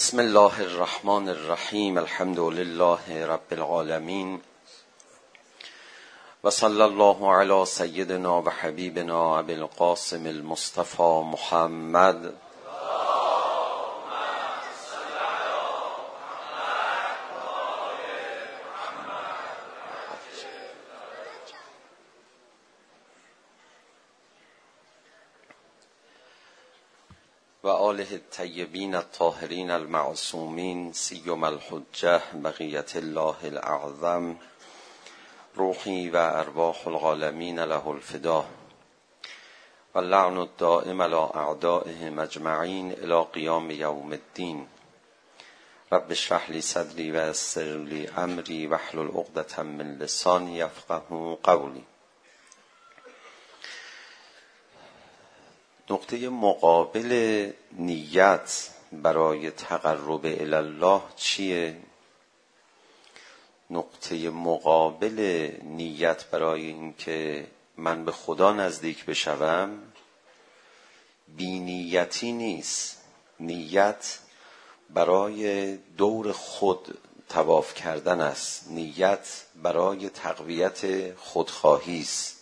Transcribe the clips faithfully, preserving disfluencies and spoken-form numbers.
بسم الله الرحمن الرحیم. الحمد لله رب العالمین و صلی الله علی سیدنا و حبیبنا ابی القاسم المصطفى محمد و آله الطیبین الطاهرین المعصومین سیما الحجة بقیة الله الاعظم روحی و ارواح العالمین له الفدا و اللعن الدائم علی اعدائهم اجمعین الی قیام یوم الدین. رب اشرح لی صدری و یسر لی امری واحلل عقدة من لسانی یفقهوا قولی. نقطه مقابل نیت برای تقرب الی الله چیه؟ نقطه مقابل نیت برای اینکه من به خدا نزدیک بشوم بی نیتی نیست. نیت برای دور خود طواف کردن است. نیت برای تقویت خودخواهی است.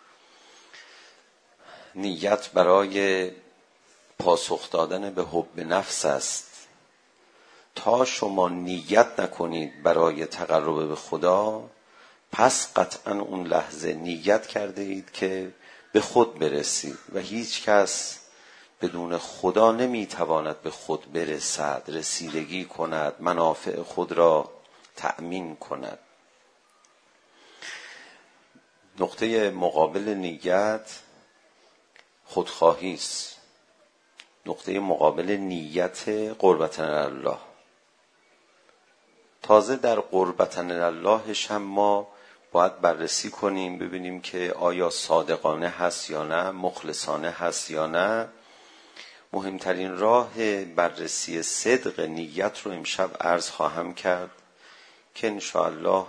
نیت برای پاسخ دادن به حب نفس است. تا شما نیت نکنید برای تقرب به خدا، پس قطعا اون لحظه نیت کرده اید که به خود برسید و هیچ کس بدون خدا نمیتواند به خود برسد، رسیدگی کند، منافع خود را تأمین کند. نقطه مقابل نیت خودخواهی است. نقطه مقابل نیت قربتن الله. تازه در قربتن اللهش هم ما باید بررسی کنیم ببینیم که آیا صادقانه هست یا نه، مخلصانه هست یا نه. مهمترین راه بررسی صدق نیت رو امشب عرض خواهم کرد که انشاءالله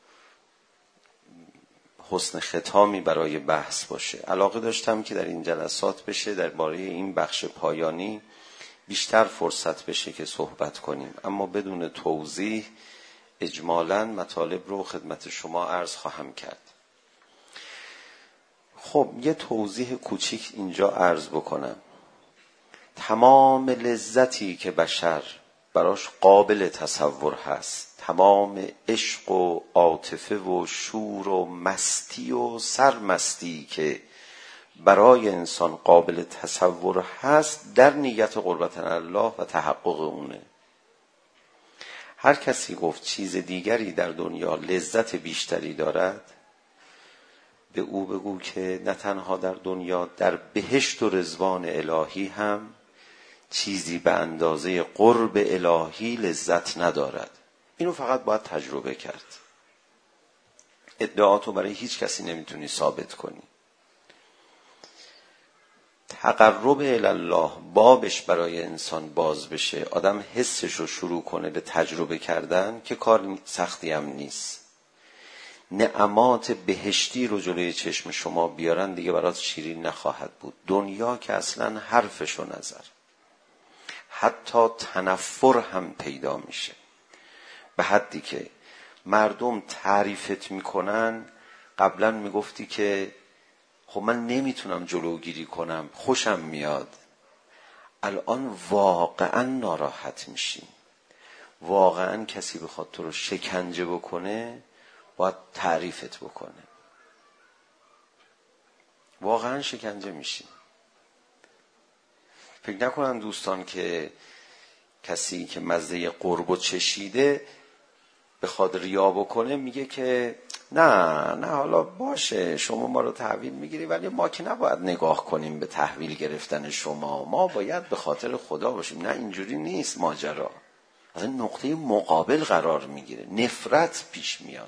حسن ختامی برای بحث باشه. علاقه داشتم که در این جلسات بشه درباره این بخش پایانی بیشتر فرصت بشه که صحبت کنیم، اما بدون توضیح اجمالاً مطالب رو خدمت شما عرض خواهم کرد. خب یه توضیح کوچیک اینجا عرض بکنم. تمام لذتی که بشر براش قابل تصور هست، تمام عشق و عاطفه و شور و مستی و سرمستی که برای انسان قابل تصور هست در نیت قربتن الله و تحقق اونه. هر کسی گفت چیز دیگری در دنیا لذت بیشتری دارد، به او بگو که نه تنها در دنیا، در بهشت و رضوان الهی هم چیزی به اندازه قرب الهی لذت ندارد. اینو فقط باید تجربه کرد. ادعاتو برای هیچ کسی نمیتونی ثابت کنی. تقرب الی الله بابش برای انسان باز بشه، آدم حسش رو شروع کنه به تجربه کردن، که کار سختی هم نیست. نعمات بهشتی رو جلوی چشم شما بیارن دیگه برات شیرین نخواهد بود. دنیا که اصلا حرفشو نظر، حتی تنفر هم پیدا میشه، به حدی که مردم تعریفت میکنن. قبلا میگفتی که خب من نمیتونم جلوگیری کنم، خوشم میاد. الان واقعا ناراحت میشی. واقعا کسی بخواد تو رو شکنجه بکنه باید تعریفت بکنه. واقعا شکنجه میشی. فکر نکنن دوستان که کسی که مزه قرب چشیده بخواد ریا بکنه میگه که نه نه حالا باشه شما ما رو تحویل میگیری، ولی ما که نباید نگاه کنیم به تحویل گرفتن شما، ما باید به خاطر خدا باشیم. نه، اینجوری نیست ماجرا. از این نقطه مقابل قرار میگیره. نفرت پیش میاد،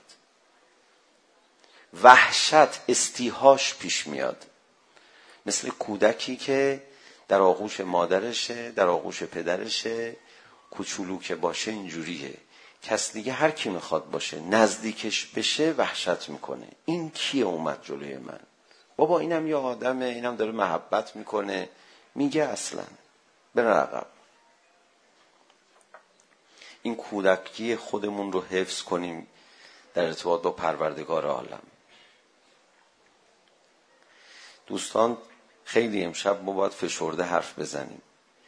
وحشت، استیحاش پیش میاد. مثل کودکی که در آغوش مادرشه، در آغوش پدرشه، کوچولو که باشه اینجوریه. کس دیگه هر کی میخواد باشه نزدیکش بشه وحشت میکنه. این کیه اومد جلوی من؟ بابا اینم یه آدمه، اینم داره محبت میکنه. میگه اصلا بره عقب. این کودکی خودمون رو حفظ کنیم در ارتباط با پروردگار عالم. دوستان خیلی امشب ما باید فشرده حرف بزنیم.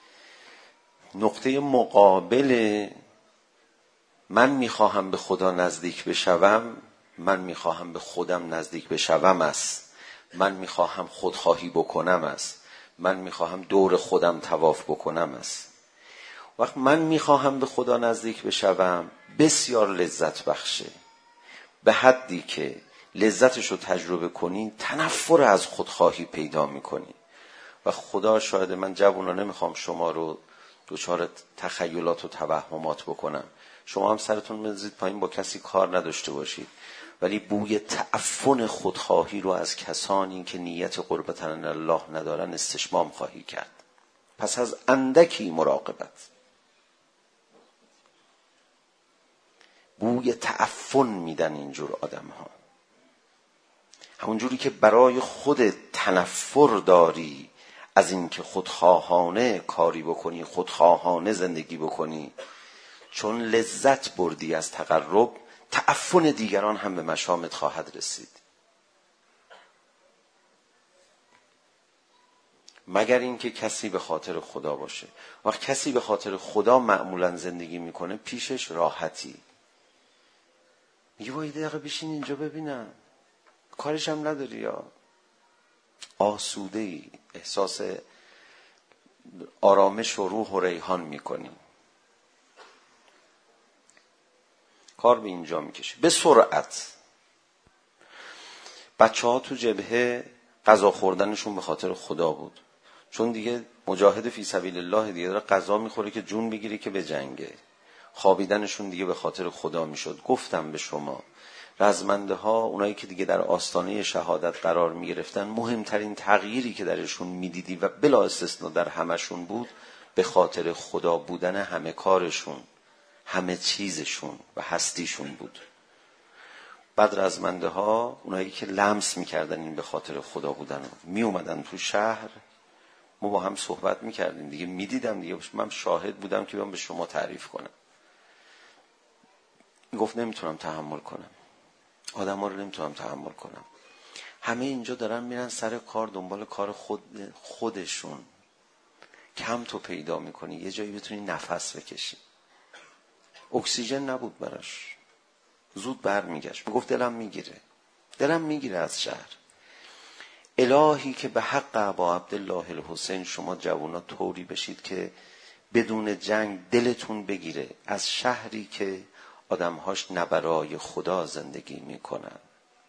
نقطه مقابل من میخواهم به خدا نزدیک بشوم، من میخواهم به خودم نزدیک بشوم است، من میخواهم خودخواهی بکنم است، من میخواهم دور خودم طواف بکنم است. وقت من میخواهم به خدا نزدیک بشوم بسیار لذت بخشه، به حدی که لذتش رو تجربه کنی تنفر از خودخواهی پیدا میکنی. و خدا شاید من جوانانه میخوام شما رو دچار تخیلات و توهمات بکنم، شما هم سرتون بزنید پایین، با کسی کار نداشته باشید، ولی بوی تعفن خودخواهی رو از کسانی که نیت قربت الله ندارن استشمام خواهی کرد. پس از اندکی مراقبت بوی تعفن میدن اینجور آدم ها. همونجوری که برای خود تنفر داری از این که خودخواهانه کاری بکنی، خودخواهانه زندگی بکنی، چون لذت بردی از تقرب، تعفن دیگران هم به مشامت خواهد رسید. مگر اینکه کسی به خاطر خدا باشه. وقت کسی به خاطر خدا معمولا زندگی میکنه، پیشش راحتی. میگه وای دقیقه بشین اینجا ببینم، کارش هم نداری، یا آسوده ای، احساس آرامش و روح و ریحان میکنی. کار به اینجا میکشه. به سرعت بچه ها تو جبهه غذا خوردنشون به خاطر خدا بود، چون دیگه مجاهد فی سبیل الله دیگه داره غذا میخوره که جون بگیره که به جنگه. خوابیدنشون دیگه به خاطر خدا میشد. گفتم به شما رزمنده ها، اونایی که دیگه در آستانه شهادت قرار میگرفتن، مهمترین تغییری که درشون میدیدی و بلا استثناء در همشون بود، به خاطر خدا بودن همه کارشون، همه چیزشون و هستیشون بود. بعد رزمنده ها، اونایی که لمس میکردن این به خاطر خدا بودن، می اومدن تو شهر، ما با هم صحبت میکردیم دیگه، میدیدم دیگه، من شاهد بودم که من به شما تعریف کنم. گفت نمیتونم تحمل کنم، آدم ها رو نمیتونم تحمل کنم. همه اینجا دارن میرن سر کار، دنبال کار خود خودشون. کم تو پیدا میکنی یه جایی بتونی نفس بکشی. اکسیژن نبود براش، زود بر میگشت. میگفت دلم میگیره، دلم میگیره از شهر. الهی که به حق ابا عبدالله الحسین شما جوانا طوری بشید که بدون جنگ دلتون بگیره از شهری که آدمهاش نه برای خدا زندگی میکنن،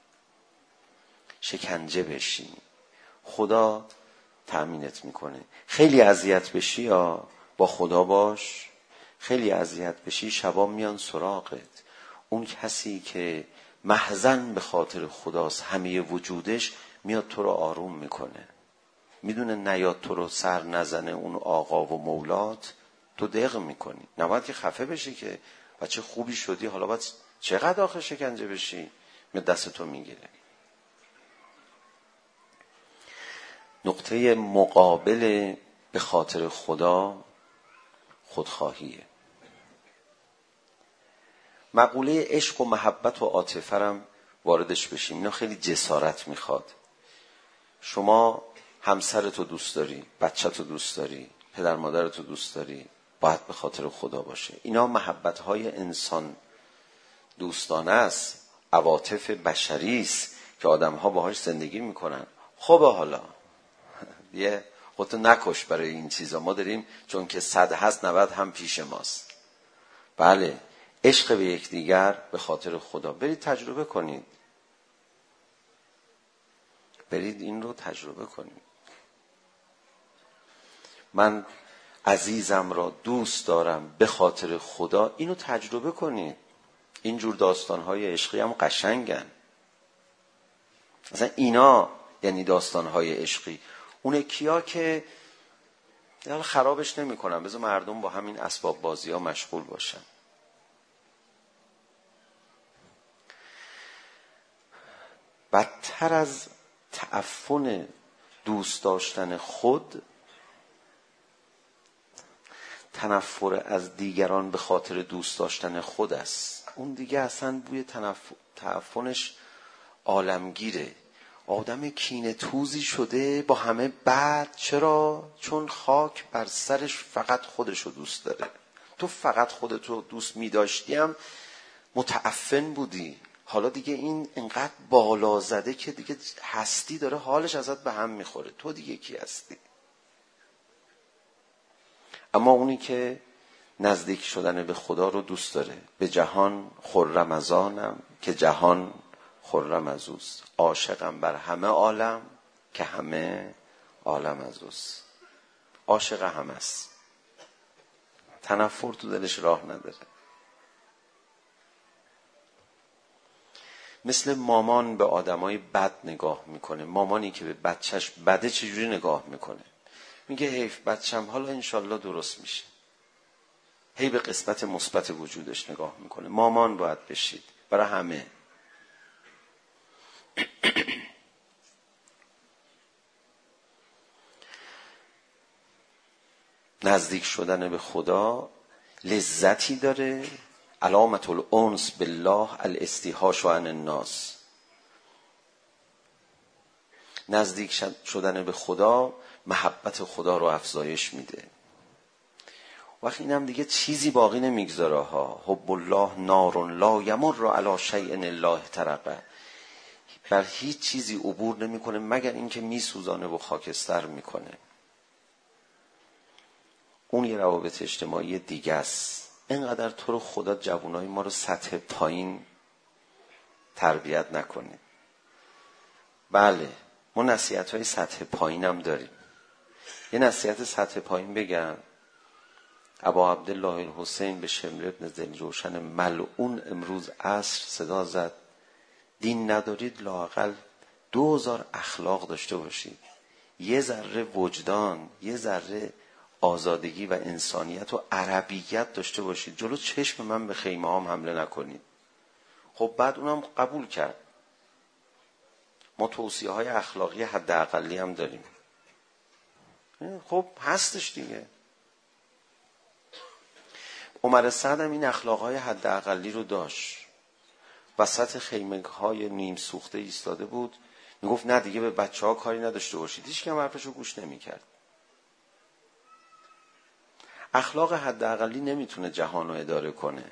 شکنجه بشی، خدا تأمینت میکنه. خیلی اذیت بشی یا با خدا باش، خیلی اذیت بشی شبا میان سراغت. اون کسی که محزن به خاطر خداست، همه وجودش میاد تو رو آروم میکنه. میدونه نیاد تو رو سر نزنه اون آقا و مولات، تو دق میکنی. نباید که خفه بشی که بچه خوبی شدی، حالا باید چقدر آخه شکنجه بشی، می دست تو میگیره. نقطه مقابل به خاطر خدا خودخواهیه. مقوله عشق و محبت و عاطفه هم واردش بشیم. اینا خیلی جسارت میخواد. شما همسرتو دوست داری، بچه‌تو دوست داری، پدر مادرتو دوست داری، باید به خاطر خدا باشه. اینا محبت‌های انسان دوستانه است، عواطف بشری است که آدم‌ها باهاش زندگی میکنن. خب حالا یه خودتو نکش برای این چیزا، ما داریم چون که صد هست نود هم پیش ماست. بله، عشق به یکدیگر به خاطر خدا. برید تجربه کنید، برید این رو تجربه کنید. من عزیزم را دوست دارم به خاطر خدا، اینو تجربه کنید. اینجور داستانهای عشقی هم قشنگن. مثلا اینا یعنی داستانهای عشقی. اونه کیا که حالا خرابش نمی کنم، بذار مردم با همین اسباب بازی ها مشغول باشن. بدتر از تعفن دوست داشتن خود، تنفر از دیگران به خاطر دوست داشتن خود است. اون دیگه اصلا بوی تنف... تعفنش عالمگیره. آدم کینه توزی شده با همه بعد. چرا؟ چون خاک بر سرش فقط خودشو دوست داره. تو فقط خودتو دوست می داشتیم متعفن بودی. حالا دیگه این انقدر بالا زده که دیگه هستی داره حالش ازت به هم میخوره. تو دیگه کی هستی؟ اما اونی که نزدیک شدن به خدا رو دوست داره، به جهان خرم از آنم که جهان خرم از اوست، عاشقم بر همه عالم که همه عالم از اوست. عاشق هم است، تنفر تو دلش راه نداره. مثل مامان به آدمای بد نگاه میکنه. مامانی که به بچهش بده چجوری نگاه میکنه؟ میگه حیف بچم، حالا انشالله درست میشه. هی به قسمت مثبت وجودش نگاه میکنه. مامان باید بشید برای همه. نزدیک شدن به خدا لذتی داره. علامت الانس بالله الاستیحاش عن الناس. نزدیک شدن به خدا محبت خدا رو افزایش میده. وقتی اینم دیگه چیزی باقی نمیگذاره ها. حب الله نار لا یمر علی شیء الا احترق. بر هیچ چیزی عبور نمیکنه مگر اینکه میسوزانه و خاکستر میکنه. اون یه روابط اجتماعی دیگه است. اینقدر تو رو خدا جوانای ما رو سطح پایین تربیت نکنه. بله ما نصیحت‌های سطح پایین هم داریم. یه نصیحت سطح پایین بگم. ابا عبدالله الحسین به شمر ابن دلجوشن ملعون امروز عصر صدا زد: دین ندارید لااقل دو هزار اخلاق داشته باشید. یه ذره وجدان، یه ذره آزادگی و انسانیت و عربیت داشته باشید. جلو چشم من به خیمه هم حمله نکنید. خب بعد اونم قبول کرد. ما توصیه های اخلاقی حد اقلی هم داریم. خب هستش دیگه. عمر سعد هم این اخلاق های حد اقلی رو داشت. وسط خیمه های نیم سوخته ایستاده بود، میگفت نه دیگه به بچه ها کاری نداشته باشید. هیچ کم حرفش رو گوش نمی کرد. اخلاق حد اقلی نمیتونه جهان رو اداره کنه.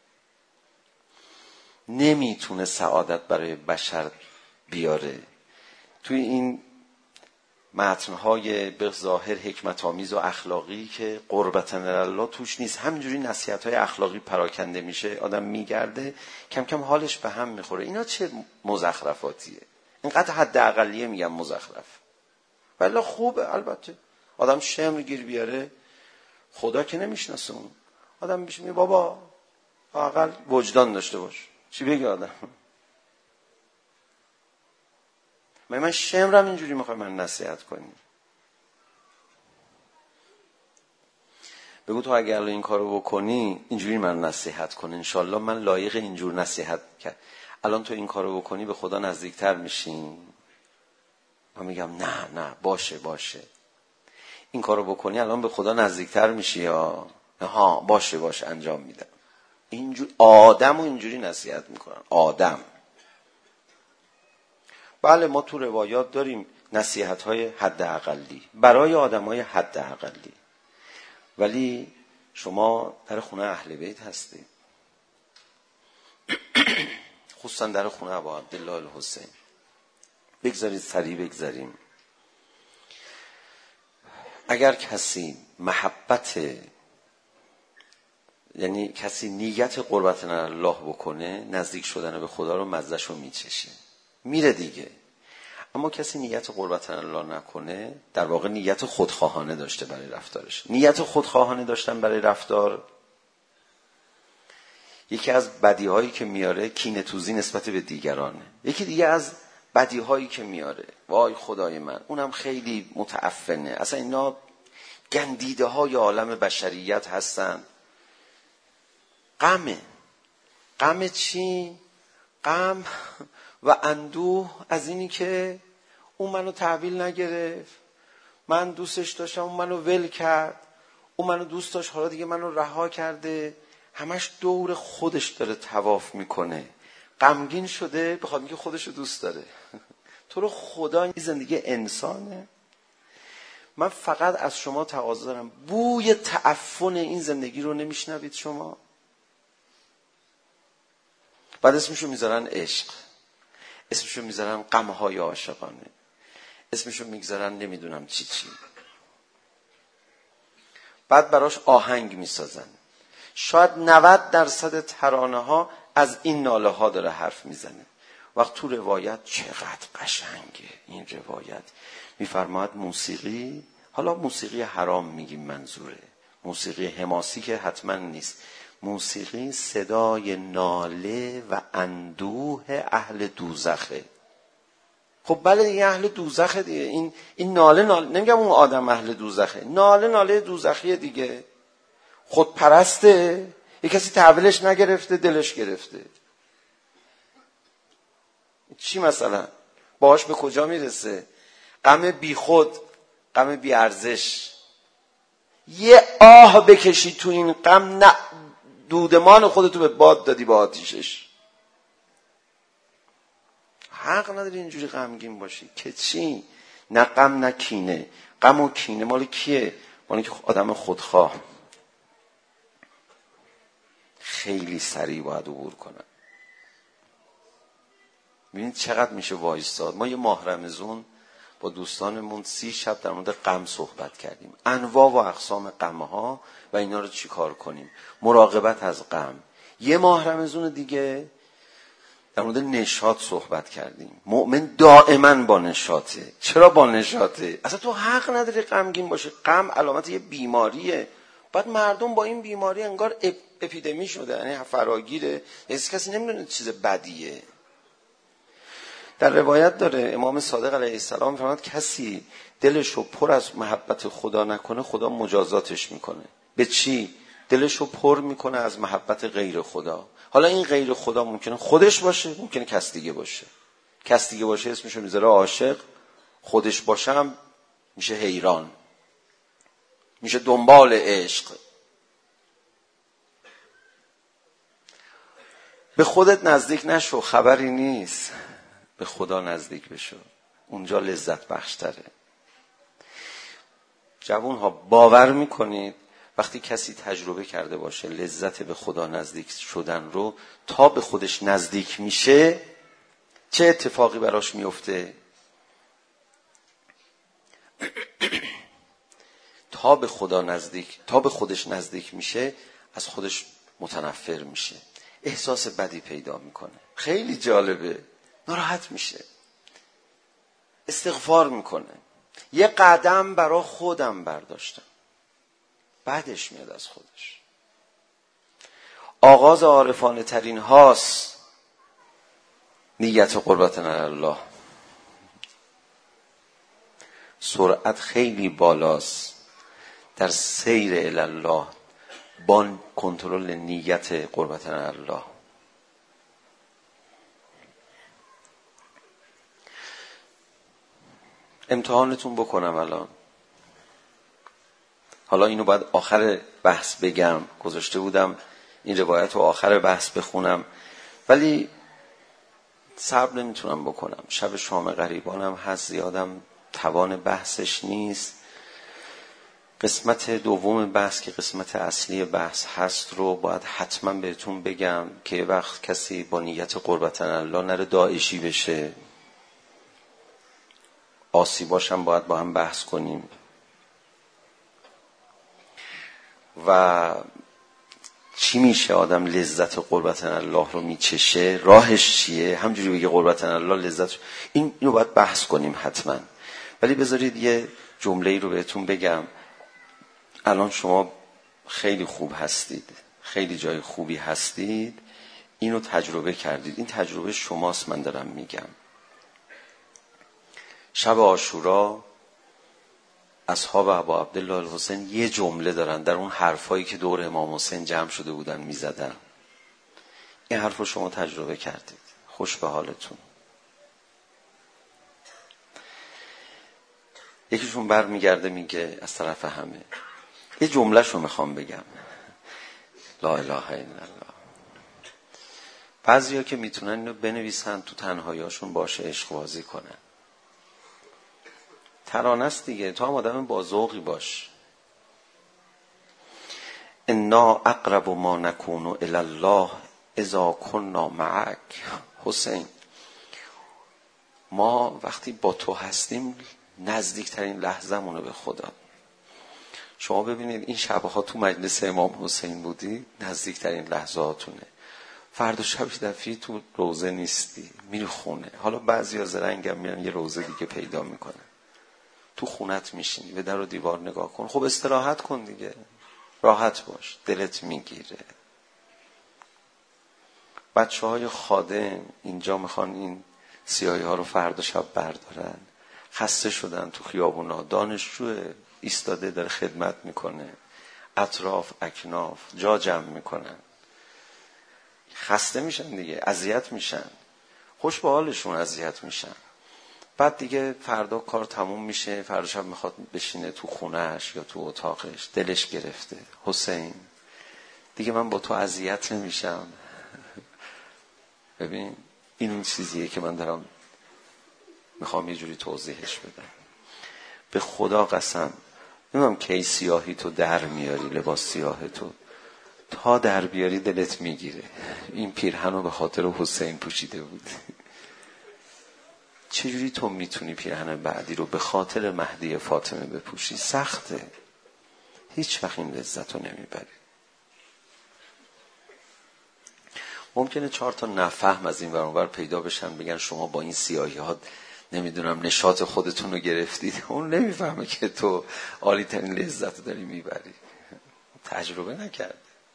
نمیتونه سعادت برای بشر بیاره. توی این متنهای به ظاهر حکمت آمیز و اخلاقی که قربتن الله توش نیست، همینجوری نصیحت‌های اخلاقی پراکنده میشه، آدم میگرده کم کم حالش به هم میخوره. اینا چه مزخرفاتیه؟ اینقدر حد اقلیه میگم مزخرف. ولی خوبه البته. آدم شمر گیر بیاره، خدا که نمیشناسه اون. آدم میشه میگه بابا حداقل وجدان داشته باش. چی بگه آدم؟ من من شمرم اینجوری میخوای من نصیحت کنی؟ بگو تو اگر این کارو بکنی اینجوری من نصیحت کن، انشالله من لایق اینجور نصیحت کرد. الان تو این کارو بکنی به خدا نزدیکتر میشین. من میگم نه نه باشه باشه. این کارو بکنی الان به خدا نزدیکتر میشی یا ها باشه باشه انجام میدم. اینجور آدمو اینجوری نصیحت میکنن. آدم. بله ما تو روایات داریم نصیحت‌های حد اقلی برای آدم‌های حد اقلی. ولی شما در خونه اهل بیت هستید، خصوصا در خونه ابا عبدالله الحسین. بگذارید سریع بگذاریم. اگر کسی محبت، یعنی کسی نیت قربت الله بکنه، نزدیک شدن به خدا رو مزه‌شو میچشه، میره دیگه. اما کسی نیت قربت الله نکنه، در واقع نیت خودخواهانه داشته برای رفتارش. نیت خودخواهانه داشتن برای رفتار یکی از بدیهایی که میاره کینه توزی نسبت به دیگرانه. یکی دیگه از بدیهایی که میاره وای خدای من اونم خیلی متعفنه. اصلا اینا گندیده های عالم بشریت هستن. غمه. غم چی؟ غم و اندوه از اینی که اون منو تحویل نگرفت، من دوستش داشتم اون منو ول کرد، اون منو دوست داشت، حالا دیگه منو رها کرده، همش دور خودش داره طواف میکنه، غمگین شده، بخواد میگه خودشو دوست داره. تو رو خدا این زندگی انسانه؟ من فقط از شما تقاضا دارم، بوی تعفن این زندگی رو نمیشنوید شما؟ بعد اسمشو میذارن عشق، اسمشو میذارن غمهای عاشقانه، اسمشو میگذارن نمیدونم چی چی، بعد براش آهنگ میسازن. شاید نود درصد ترانه ها از این ناله ها داره حرف میزنه. وقت تو روایت چقدر قشنگه این روایت، میفرماید موسیقی، حالا موسیقی حرام میگیم منظوره، موسیقی حماسی که حتما نیست، موسیقی صدای ناله و اندوه اهل دوزخه. خب بله دیگه اهل دوزخه دیگه، این این ناله ناله، نمیگم اون آدم اهل دوزخه، ناله ناله دوزخیه دیگه. خود پرسته، یه کسی تحویلش نگرفته، دلش گرفته. چی مثلا باهاش به کجا میرسه؟ غم بی خود، غم بی ارزش. یه آه بکشی تو این غم، نه دودمان خودتو به باد دادی با آتیشش. حق نداری اینجوری غمگین باشی که چی؟ نه غم نه کینه. غم و کینه مال کیه؟ مال که آدم خودخواه. خیلی سریع باید عبور کنن. ببینید چقدر میشه وایستاد. ما یه ماه رمضان با دوستانمون سی شب در مورد غم صحبت کردیم، انواع و اقسام غم‌ها و اینا رو چی کار کنیم، مراقبت از غم. یه ماه رمضان دیگه در مورد نشاط صحبت کردیم. مؤمن دائما با نشاطه. چرا با نشاطه؟ اصلا تو حق نداری غمگین باشی. غم علامت یه بیماریه. بعد مردم با این بیماری انگار اپ اپیدمی شده، یعنی فراگیره، هیچ کسی نمیدونه چیز بدیه. در روایت داره امام صادق علیه السلام فرمود کسی دلشو پر از محبت خدا نکنه، خدا مجازاتش میکنه. به چی؟ دلشو پر میکنه از محبت غیر خدا. حالا این غیر خدا ممکنه خودش باشه، ممکنه کس دیگه باشه. کس دیگه باشه اسمشو میذاره عاشق، خودش باشه هم میشه حیران، میشه دنبال عشق. به خودت نزدیک نشو، خبری نیست. به خدا نزدیک بشو، اونجا لذت بخشتره. جوان ها باور میکنید وقتی کسی تجربه کرده باشه لذت به خدا نزدیک شدن رو، تا به خودش نزدیک میشه چه اتفاقی براش میفته؟ تا به خدا نزدیک، تا به خودش نزدیک میشه از خودش متنفر میشه، احساس بدی پیدا میکنه. خیلی جالبه، ناراحت میشه، استغفار میکنه، یه قدم برا خودم برداشتم، بعدش میاد از خودش. آغاز عارفانه ترین هاست نیت قربتنا الله. سرعت خیلی بالاست در سیر الی الله با کنترل نیت قربتنا الله. امتحانتون بکنم الان. حالا اینو باید آخر بحث بگم، گذاشته بودم این روایت رو آخر بحث بخونم ولی صبر نمیتونم بکنم. شب شام غریبانم هست، زیادم توان بحثش نیست. قسمت دوم بحث که قسمت اصلی بحث هست رو باید حتما بهتون بگم که وقت کسی با نیت قربتنا الله نره داعشی بشه. آسیباشم باید با هم بحث کنیم و چی میشه آدم لذت قربتنا الله رو میچشه، راهش چیه، همجوری بگه قربتنا الله لذت، این اینو باید بحث کنیم حتما. ولی بذارید یه جمله‌ای رو بهتون بگم. الان شما خیلی خوب هستید، خیلی جای خوبی هستید، اینو تجربه کردید، این تجربه شماست، من دارم میگم. شب عاشورا اصحاب ابا عبدالله الحسین یه جمله دارن در اون حرفایی که دور امام حسین جمع شده بودن میزدن. این حرف رو شما تجربه کردید، خوش به حالتون. یکیشون بر میگرده میگه از طرف همه، یه جمله شو میخوام بگم. لا اله الا الله. بعضیا که میتونن اینو بنویسن تو تنهاییاشون باشه عشق بازی کنن. ترانه است دیگه، تو هم آدم با ذوقی باش. انا اقرب ما نکون الی الله اذا كنا معک. حسین، ما وقتی با تو هستیم نزدیکترین لحظه‌مونه به خدا. شما ببینید این شبها تو مجلس امام حسین بودی، نزدیکترین لحظاتونه. فردا شب دفعی تو روزه نیستی، میری خونه. حالا بعضیا زرنگم میرن یه روزه دیگه پیدا میکنن، تو خونت میشینی به در و دیوار نگاه کن. خب استراحت کن دیگه، راحت باش، دلت میگیره. بچه های خادم اینجا میخوان این سیاهی ها رو فردا شب بردارن، خسته شدن تو خیابونا، دانشجو ایستاده داره خدمت میکنه، اطراف اکناف جا جمع میکنن، خسته میشن دیگه، اذیت میشن، خوش به حالشون اذیت میشن. بعد دیگه فردا کار تموم میشه، فردا شب میخواد بشینه تو خونهش یا تو اتاقش، دلش گرفته. حسین دیگه من با تو اذیت نمیشم. ببین این اون چیزیه که من دارم میخوام یه جوری توضیحش بدم. به خدا قسم نمیدونم کی سیاهی تو در میاری، لباس سیاه تو تا در بیاری دلت میگیره. این پیرهن رو به خاطر حسین پوشیده بود. چجوری تو میتونی پیرهن بعدی رو به خاطر مهدی فاطمه بپوشی؟ سخته، هیچ وقت این لذت رو نمیبری. ممکنه چهار تا نفهم از این ور اون ور پیدا بشن، بگن شما با این سیاهی ها نمیدونم نشاط خودتون رو گرفتید. اون نمیفهمه که تو عالی ترین لذت رو داری میبری، تجربه نکرده.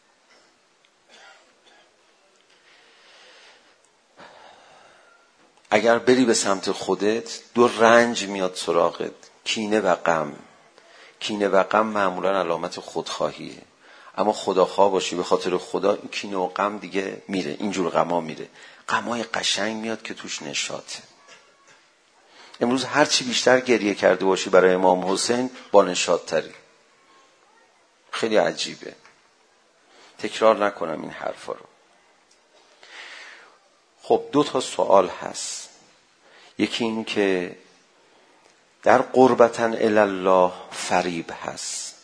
اگر بری به سمت خودت دو رنج میاد سراغت، کینه و غم. کینه و غم معمولا علامت خودخواهیه، اما خداخواه باشی به خاطر خدا، این کینه و غم دیگه میره، اینجور غما میره. غمای قشنگ میاد که توش نشاطه. امروز هر چی بیشتر گریه کرده باشی برای امام حسین با نشاط تری. خیلی عجیبه، تکرار نکنم این حرفا رو. خب دو تا سوال هست. یکی این که در قربتن الله فریب هست.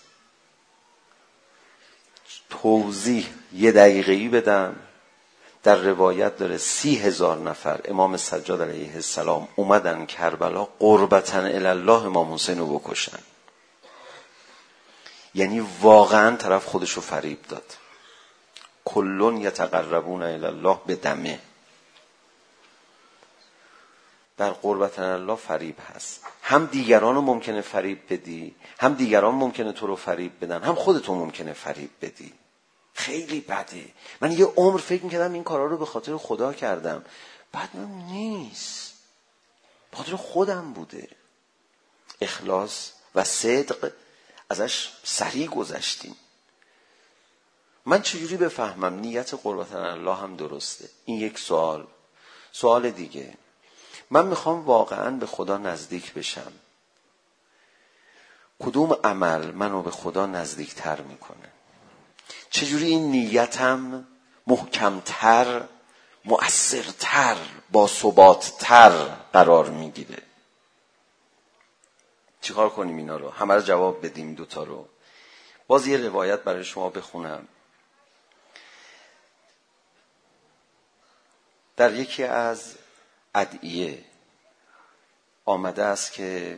توضیح یه دقیقه‌ای بدم. در روایت داره سی هزار نفر امام سجاد علیه السلام اومدن کربلا قربتن الله امام حسین رو بکشن. یعنی واقعا طرف خودشو فریب داد. کلون یتقربون الی الله به دمه. در قربتن الله فریب هست. هم دیگران رو ممکنه فریب بدی، هم دیگران ممکنه تو رو فریب بدن، هم خودتو ممکنه فریب بدی. خیلی بده. من یه عمر فکر میکردم این کارا رو به خاطر خدا کردم، بعد من نیست، به خاطر خودم بوده. اخلاص و صدق ازش سریع گذشتیم. من چجوری بفهمم نیت قربتن الله هم درسته؟ این یک سوال. سوال دیگه، من میخوام واقعا به خدا نزدیک بشم، کدوم عمل منو به خدا نزدیک تر میکنه؟ چجوری این نیتم محکمتر، مؤثرتر، با ثباتتر قرار میگیره؟ چیکار کنیم اینا رو؟ همه رو جواب بدیم دوتا رو. باز یه روایت برای شما بخونم. در یکی از ادعیه آمده است که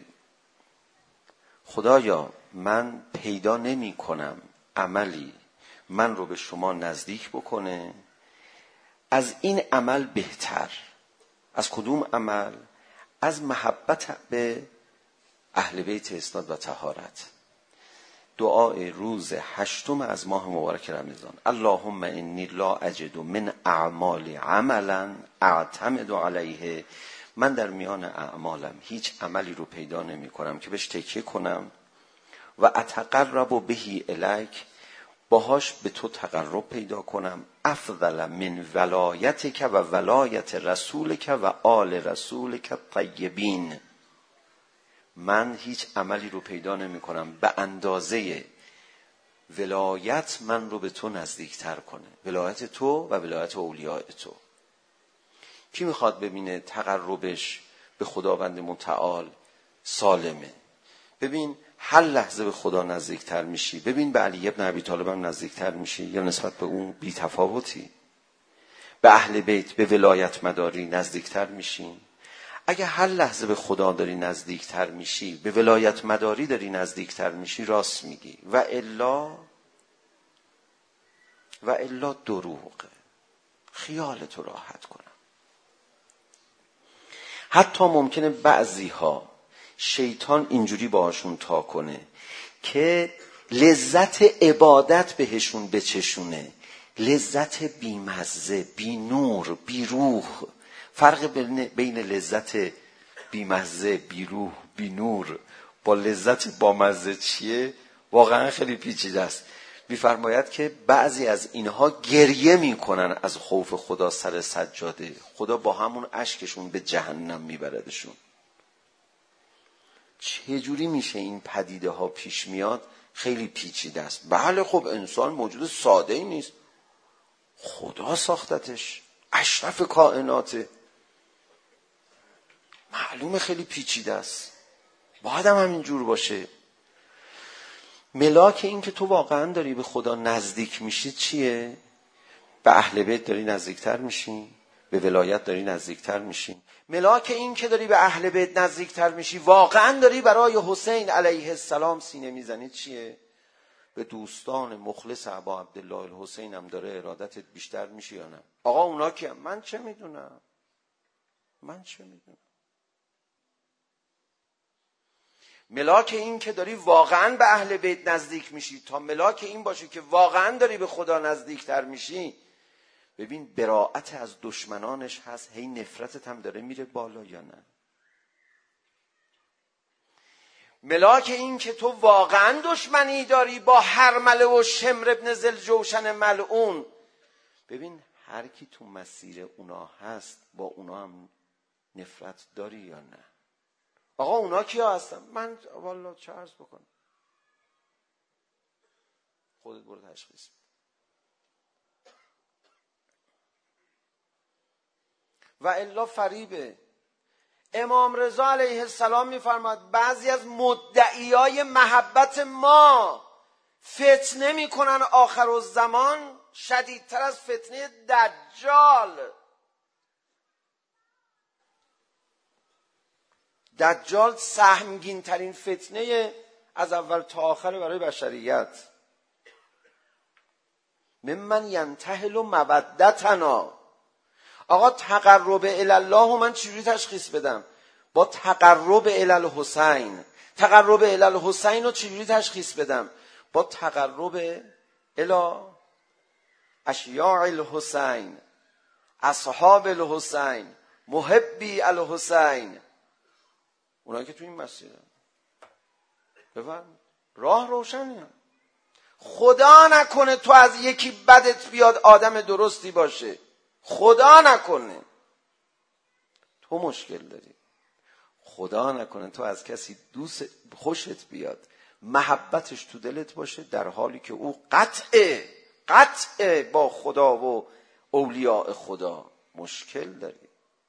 خدایا من پیدا نمی کنم عملی من رو به شما نزدیک بکنه از این عمل بهتر. از کدوم عمل؟ از محبت به اهل بیت اسناد و طهارت. دعای روز هشتم از ماه مبارک رمضان: اللهم انی لا اجد من اعمال عملا اعتمد علیه. من در میان اعمالم هیچ عملی رو پیدا نمی کنم که بهش تکیه کنم و اتقرب بهی الیک، باهاش به تو تقرب پیدا کنم، افضل من ولایتک و ولایت رسولک و آل رسولک طیبین. من هیچ عملی رو پیدا نمی کنم به اندازه ولایت من رو به تو نزدیکتر کنه، ولایت تو و ولایت اولیاء تو. کی میخواد ببینه تقربش به خداوند متعال سالمه؟ ببین هر لحظه به خدا نزدیکتر میشی، ببین به علی ابن ابی طالب هم نزدیکتر میشی یا نسبت به اون بی تفاوتی؟ به اهل بیت، به ولایت مداری نزدیکتر میشی. اگه هر لحظه به خدا داری نزدیکتر میشی، به ولایت مداری داری نزدیکتر میشی، راست میگی. و الا و الا دروغه. خیالتو راحت کنم. حتی ممکنه بعضی ها شیطان اینجوری باهاشون تا کنه که لذت عبادت بهشون بچشونه، لذت بیمزه، بی نور، بی روح. فرق بین لذت بیمزه، بی روح، بی نور با لذت بامزه چیه؟ واقعا خیلی پیچیده است. می‌فرماید که بعضی از اینها گریه میکنن از خوف خدا سر سجاده، خدا با همون اشکشون به جهنم میبردشون. چجوری میشه این پدیده ها پیش میاد؟ خیلی پیچیده است. بله خب انسان موجود ساده ای نیست، خدا ساختتش، اشرف کائناته، معلومه خیلی پیچیده است، باید هم همینجور باشه. ملاک این که تو واقعا داری به خدا نزدیک میشی چیه؟ به اهل بیت داری نزدیکتر میشی، به ولایت داری نزدیکتر میشی. ملاک این که داری به اهل بیت نزدیکتر میشی، واقعا داری برای حسین علیه السلام سینه میزنی چیه؟ به دوستان مخلص ابا عبدالله الحسین هم داره ارادتت بیشتر میشه یا نه؟ آقا اونا که من چه میدونم، من چه میدونم. ملاک این که داری واقعا به اهل بیت نزدیک میشی تا ملاک این باشه که واقعا داری به خدا نزدیکتر میشی. ببین براءت از دشمنانش هست، هی نفرتت هم داره میره بالا یا نه؟ ملاک این که تو واقعا دشمنی داری با هرمله و شمر ابن ذوالجوشن ملعون. ببین هر کی تو مسیر اونا هست با اونا هم نفرت داری یا نه؟ آقا اونا کیا هستن؟ من والله چه عرض بکنم، خودت برو تشخیص. و الا فریبه. امام رضا علیه السلام میفرماد بعضی از مدعیای محبت ما فتنه میکنن آخر الزمان شدیدتر از فتنه دجال. دجال سهمگین ترین فتنه از اول تا آخر برای بشریت. ممن ینتهل مودتنا. آقا تقرب الله من چجوری تشخیص بدم؟ با تقرب الحسین. تقرب الحسین رو چجوری تشخیص بدم؟ با تقرب الی اشیاع الحسین، اصحاب الحسین، محبی الحسین، اونایی که تو این مسیرن. بفهم راه روشنه. خدا نکنه تو از یکی بدت بیاد آدم درستی باشه، خدا نکنه تو مشکل داری، خدا نکنه تو از کسی دوست خوشت بیاد محبتش تو دلت باشه در حالی که او قطعه قطعه با خدا و اولیاء خدا. مشکل داری.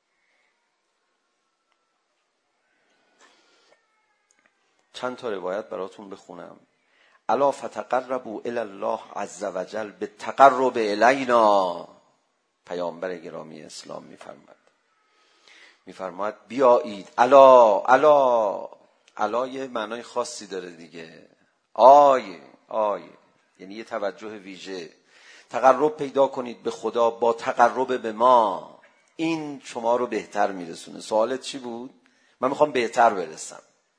چند تا روایت براتون بخونم. الا فتقربوا الی الله عز وجل بالتقرب الینا. پیامبر گرامی اسلام میفرماد میفرماد بیایید. الا الا الا یه معنای خاصی داره دیگه. آی آی یعنی یه توجه ویژه. تقرب پیدا کنید به خدا با تقرب به ما، این شما رو بهتر میرسونه. سوالت چی بود؟ من میخوام بهتر برسم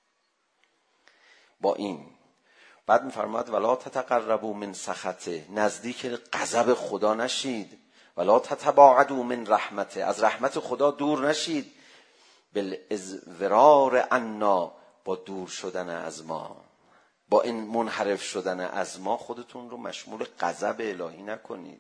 با این. بعد میفرماد ولا تتقربوا من سخطه، نزدیک غضب خدا نشید. ولا تتباعدوا من رحمته، از رحمت خدا دور نشید. بالازورار عنا، با دور شدن از ما، با این منحرف شدن از ما خودتون رو مشمول غضب الهی نکنید.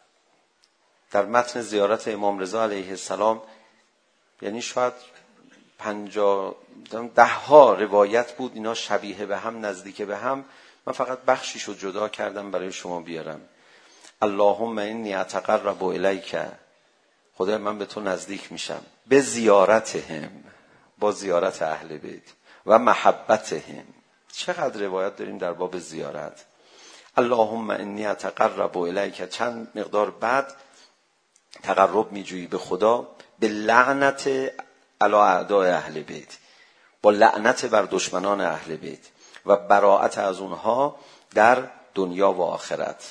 در متن زیارت امام رضا علیه السلام، یعنی شاید پنجاه ده ها روایت بود، اینا شبیه به هم، نزدیک به هم. من فقط بخشیشو جدا کردم برای شما بیارم. اللهم انی اتقرب الیک، خدای من به تو نزدیک میشم، به زیارتهم، با زیارت اهل بیت، و محبتهم. چقدر روایت داریم در باب زیارت. اللهم انی اتقرب الیک، چند مقدار بعد تقرب میجویی به خدا، به لعنت علی اعداء اهل بیت، با لعنت بر دشمنان اهل بیت و براءت از اونها در دنیا و آخرت.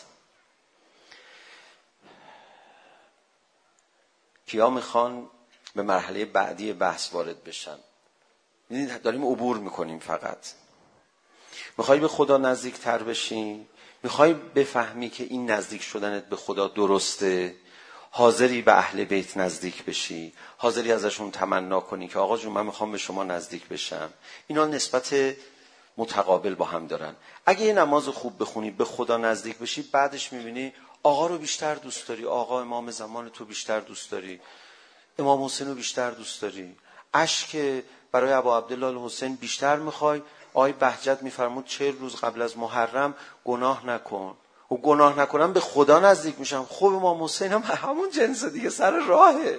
کیا میخوان به مرحله بعدی بحث وارد بشن؟ میدونید داریم عبور میکنیم. فقط میخوای به خدا نزدیک تر بشی، میخوای بفهمی که این نزدیک شدنت به خدا درسته، حاضری به اهل بیت نزدیک بشی، حاضری ازشون تمنا کنی که آقا جون من میخوام به شما نزدیک بشم. اینا نسبت متقابل با هم دارن. اگه یه نماز خوب بخونی به خدا نزدیک بشی، بعدش میبینی آقا رو بیشتر دوست داری، آقا امام زمان تو بیشتر دوست داری، امام حسین رو بیشتر دوست داری، اشک برای ابا عبدالله الحسین بیشتر میخوای. آقای بهجت میفرمود چهل روز قبل از محرم گناه نکن، و گناه نکنم به خدا نزدیک میشم. خب امام حسین هم همون جنس دیگه، سر راهه.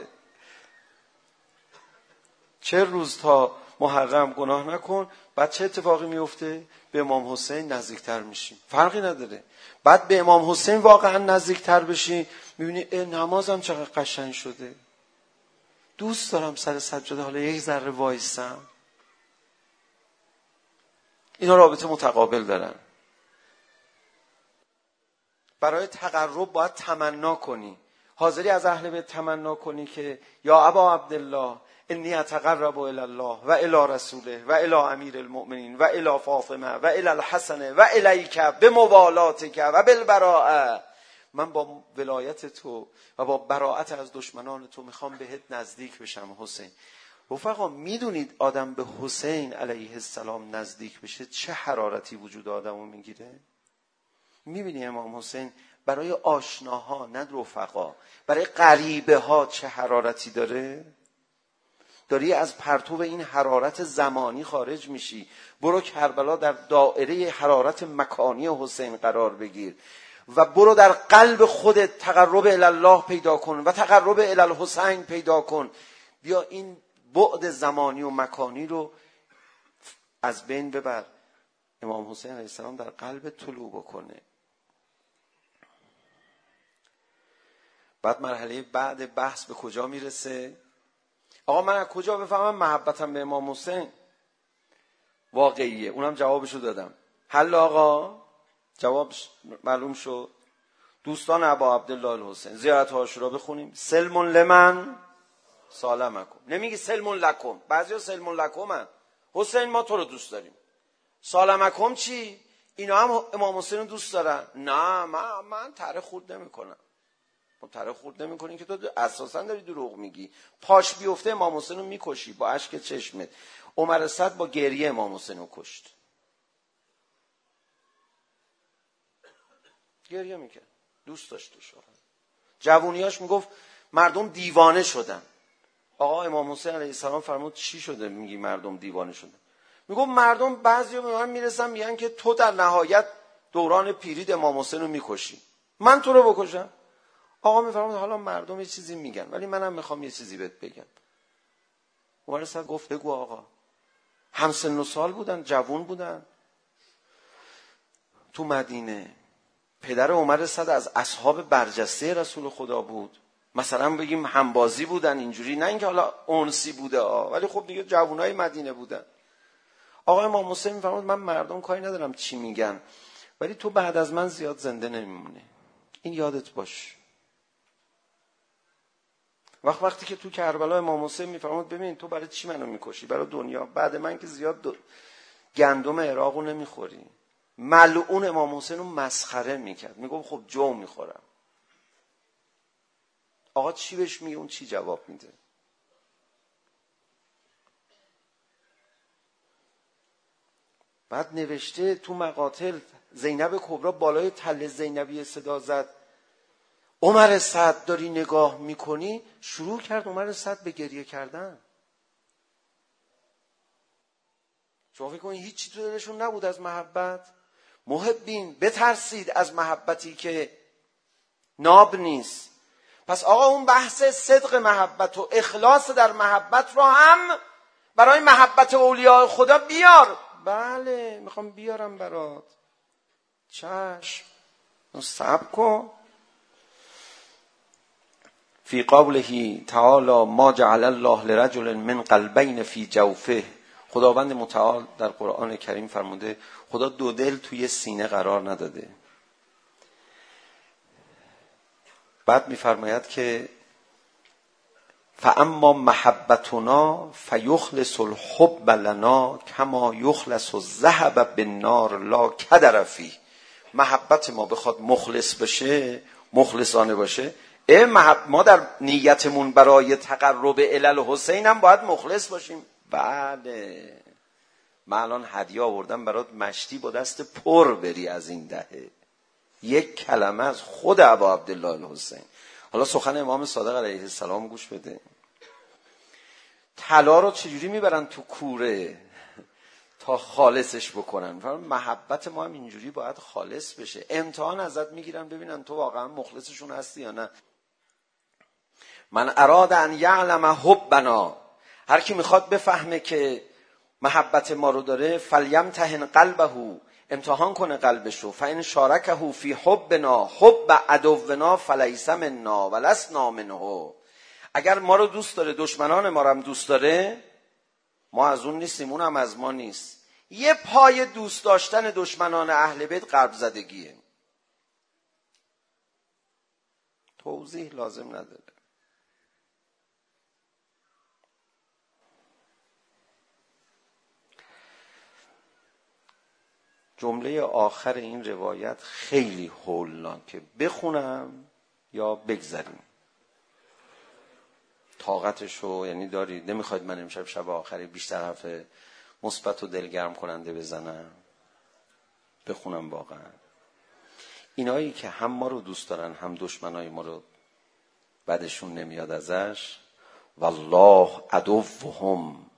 چهل روز تا محرم گناه نکن، بعد چه اتفاقی میفته؟ به امام حسین نزدیکتر میشی. فرقی نداره. بعد به امام حسین واقعا نزدیکتر بشی، میبینی نمازم چقدر قشنگ شده، دوست دارم سر سجاده حالا یک ذره وایسم. اینا رابطه متقابل دارن. برای تقرب باید تمنا کنی. حاضری از اهل بیت تمنا کنی که یا ابا عبدالله انی اتقرب الی الله و الی رسوله و الی امیر المؤمنین و الی فاطمه و الی الحسن و الیک بموالاتک و بالبراءه. من با ولایت تو و با براءت از دشمنان تو میخوام بهت نزدیک بشم حسین. رفقا میدونید آدم به حسین علیه السلام نزدیک بشه چه حرارتی وجود آدمو میگیره؟ میبینی امام حسین برای آشناها، نه رفقا، برای غریبه ها چه حرارتی داره؟ داری از پرتو این حرارت زمانی خارج میشی. برو کربلا در دایره حرارت مکانی حسین قرار بگیر و برو در قلب خودت تقرب الی الله پیدا کن و تقرب الی الحسین پیدا کن. بیا این بعد زمانی و مکانی رو از بین ببر. امام حسین علیه السلام در قلب طلوع بکنه. بعد مرحله بعد بحث به کجا میرسه؟ آقا من از کجا بفهمم محبتم به امام حسین واقعیه؟ اونم جوابشو دادم. حل آقا، جواب معلوم شد. دوستان ابا عبدالله الحسین زیارت عاشورا بخونیم. سلم لمن سالمکم. نمیگی سلم لکم. بعضیا سلم لکمن. حسین ما تو رو دوست داریم. سالمکم چی؟ اینا هم امام حسین رو دوست دارن. نه من من تره خورد نمیکنم. ما تره خورد نمیکنیم که تو اساسا داری دروغ میگی. پاش بیفته امام حسین رو میکشی با اشک چشمت. عمر صد با گریه امام حسین رو کشت. گریه میکرد، دوست داشت. شوهر جوونیاش میگفت مردم دیوانه شدن. آقا امام حسین علیه السلام فرمود چی شده میگی مردم دیوانه شدن؟ میگفت مردم بعضیا به من میرسن میگن که تو در نهایت دوران پیرید امام حسین رو میکشی، من تو رو بکشم. آقا میفرمود حالا مردم یه چیزی میگن ولی منم میخوام یه چیزی بهت بگم. عمر صد گفت بگو آقا. همسن و سال بودن، جوون بودن. تو مدینه پدر عمر صد از اصحاب برجسته رسول خدا بود. مثلا بگیم همبازی بودن اینجوری، نه اینکه حالا اونسی بوده ها، ولی خب دیگه جوونای مدینه بودن. آقا امام حسین میفرمود من مردم کاری ندارم چی میگن، ولی تو بعد از من زیاد زنده نمیمونه، این یادت باش. وقت وقتی که تو کربلا امام حسین میفرمود ببین تو برای چی منو میکشی؟ برای دنیا. بعد من که زیاد دو... گندم عراقو نمیخوری. ملعون امام حسین رو مسخره میکرد، میگفت خب جو میخورم. آقا چی بهش میگه؟ اون چی جواب میده؟ بعد نوشته تو مقاتل زینب کبرا بالای تله زینبی صدا زد عمر سعد داری نگاه میکنی؟ شروع کرد عمر سعد به گریه کردن. شما فکر کنید هیچی تو دلشون نبود از محبت؟ محبین بترسید از محبتی که ناب نیست. پس آقا اون بحث صدق محبت و اخلاص در محبت رو هم برای محبت اولیاء خدا بیار. بله میخوام بیارم برات. چشم صبر کن. فی قوله تعالی ما جعل الله لرجل من قلبین فی جوفه، خداوند متعال در قرآن کریم فرموده خدا دو دل توی سینه قرار نداده. بعد میفرماید که فاما محبتنا فیخلص الحب لنا کما یخلص الذهب بالنار لا کدر فیه. محبت ما بخواد مخلص بشه، مخلصانه باشه، ما در نیتمون برای تقرب الی الحسین هم باید مخلص باشیم. بله من الان هدیه آوردم برات، مشتی با دست پر بری از این دهه. یک کلمه از خود ابا عبدالله الحسین. حالا سخن امام صادق علیه السلام گوش بده. طلا رو چجوری میبرن تو کوره تا خالصش بکنن؟ محبت ما هم اینجوری باید خالص بشه. امتحان ازت میگیرن ببینن تو واقعا مخلصشون هستی یا نه. من اراد ان یعلم حبنا، هر کی میخواد بفهمه که محبت ما رو داره، فلیمتحن قلبه، امتحان کنه قلبشو. فان شارکه فی حبنا حب عدونا فلیس منا ولسنا منه. اگر ما رو دوست داره، دشمنان ما رو هم دوست داره، ما از اون نیستیم، اون هم از ما نیست. یه پای دوست داشتن دشمنان اهل بیت قلب زدگیه. توضیح لازم نداره. جمله آخر این روایت خیلی هولناکه، بخونم یا بگذاریم؟ طاقتشو یعنی دارید؟ نمیخواید من امشب شب آخری بیشتر حرف مثبت و دلگرم کننده بزنم؟ بخونم واقعا. اینایی که هم ما رو دوست دارن هم دشمنای ما رو بعدشون نمیاد ازش، والله عدوهم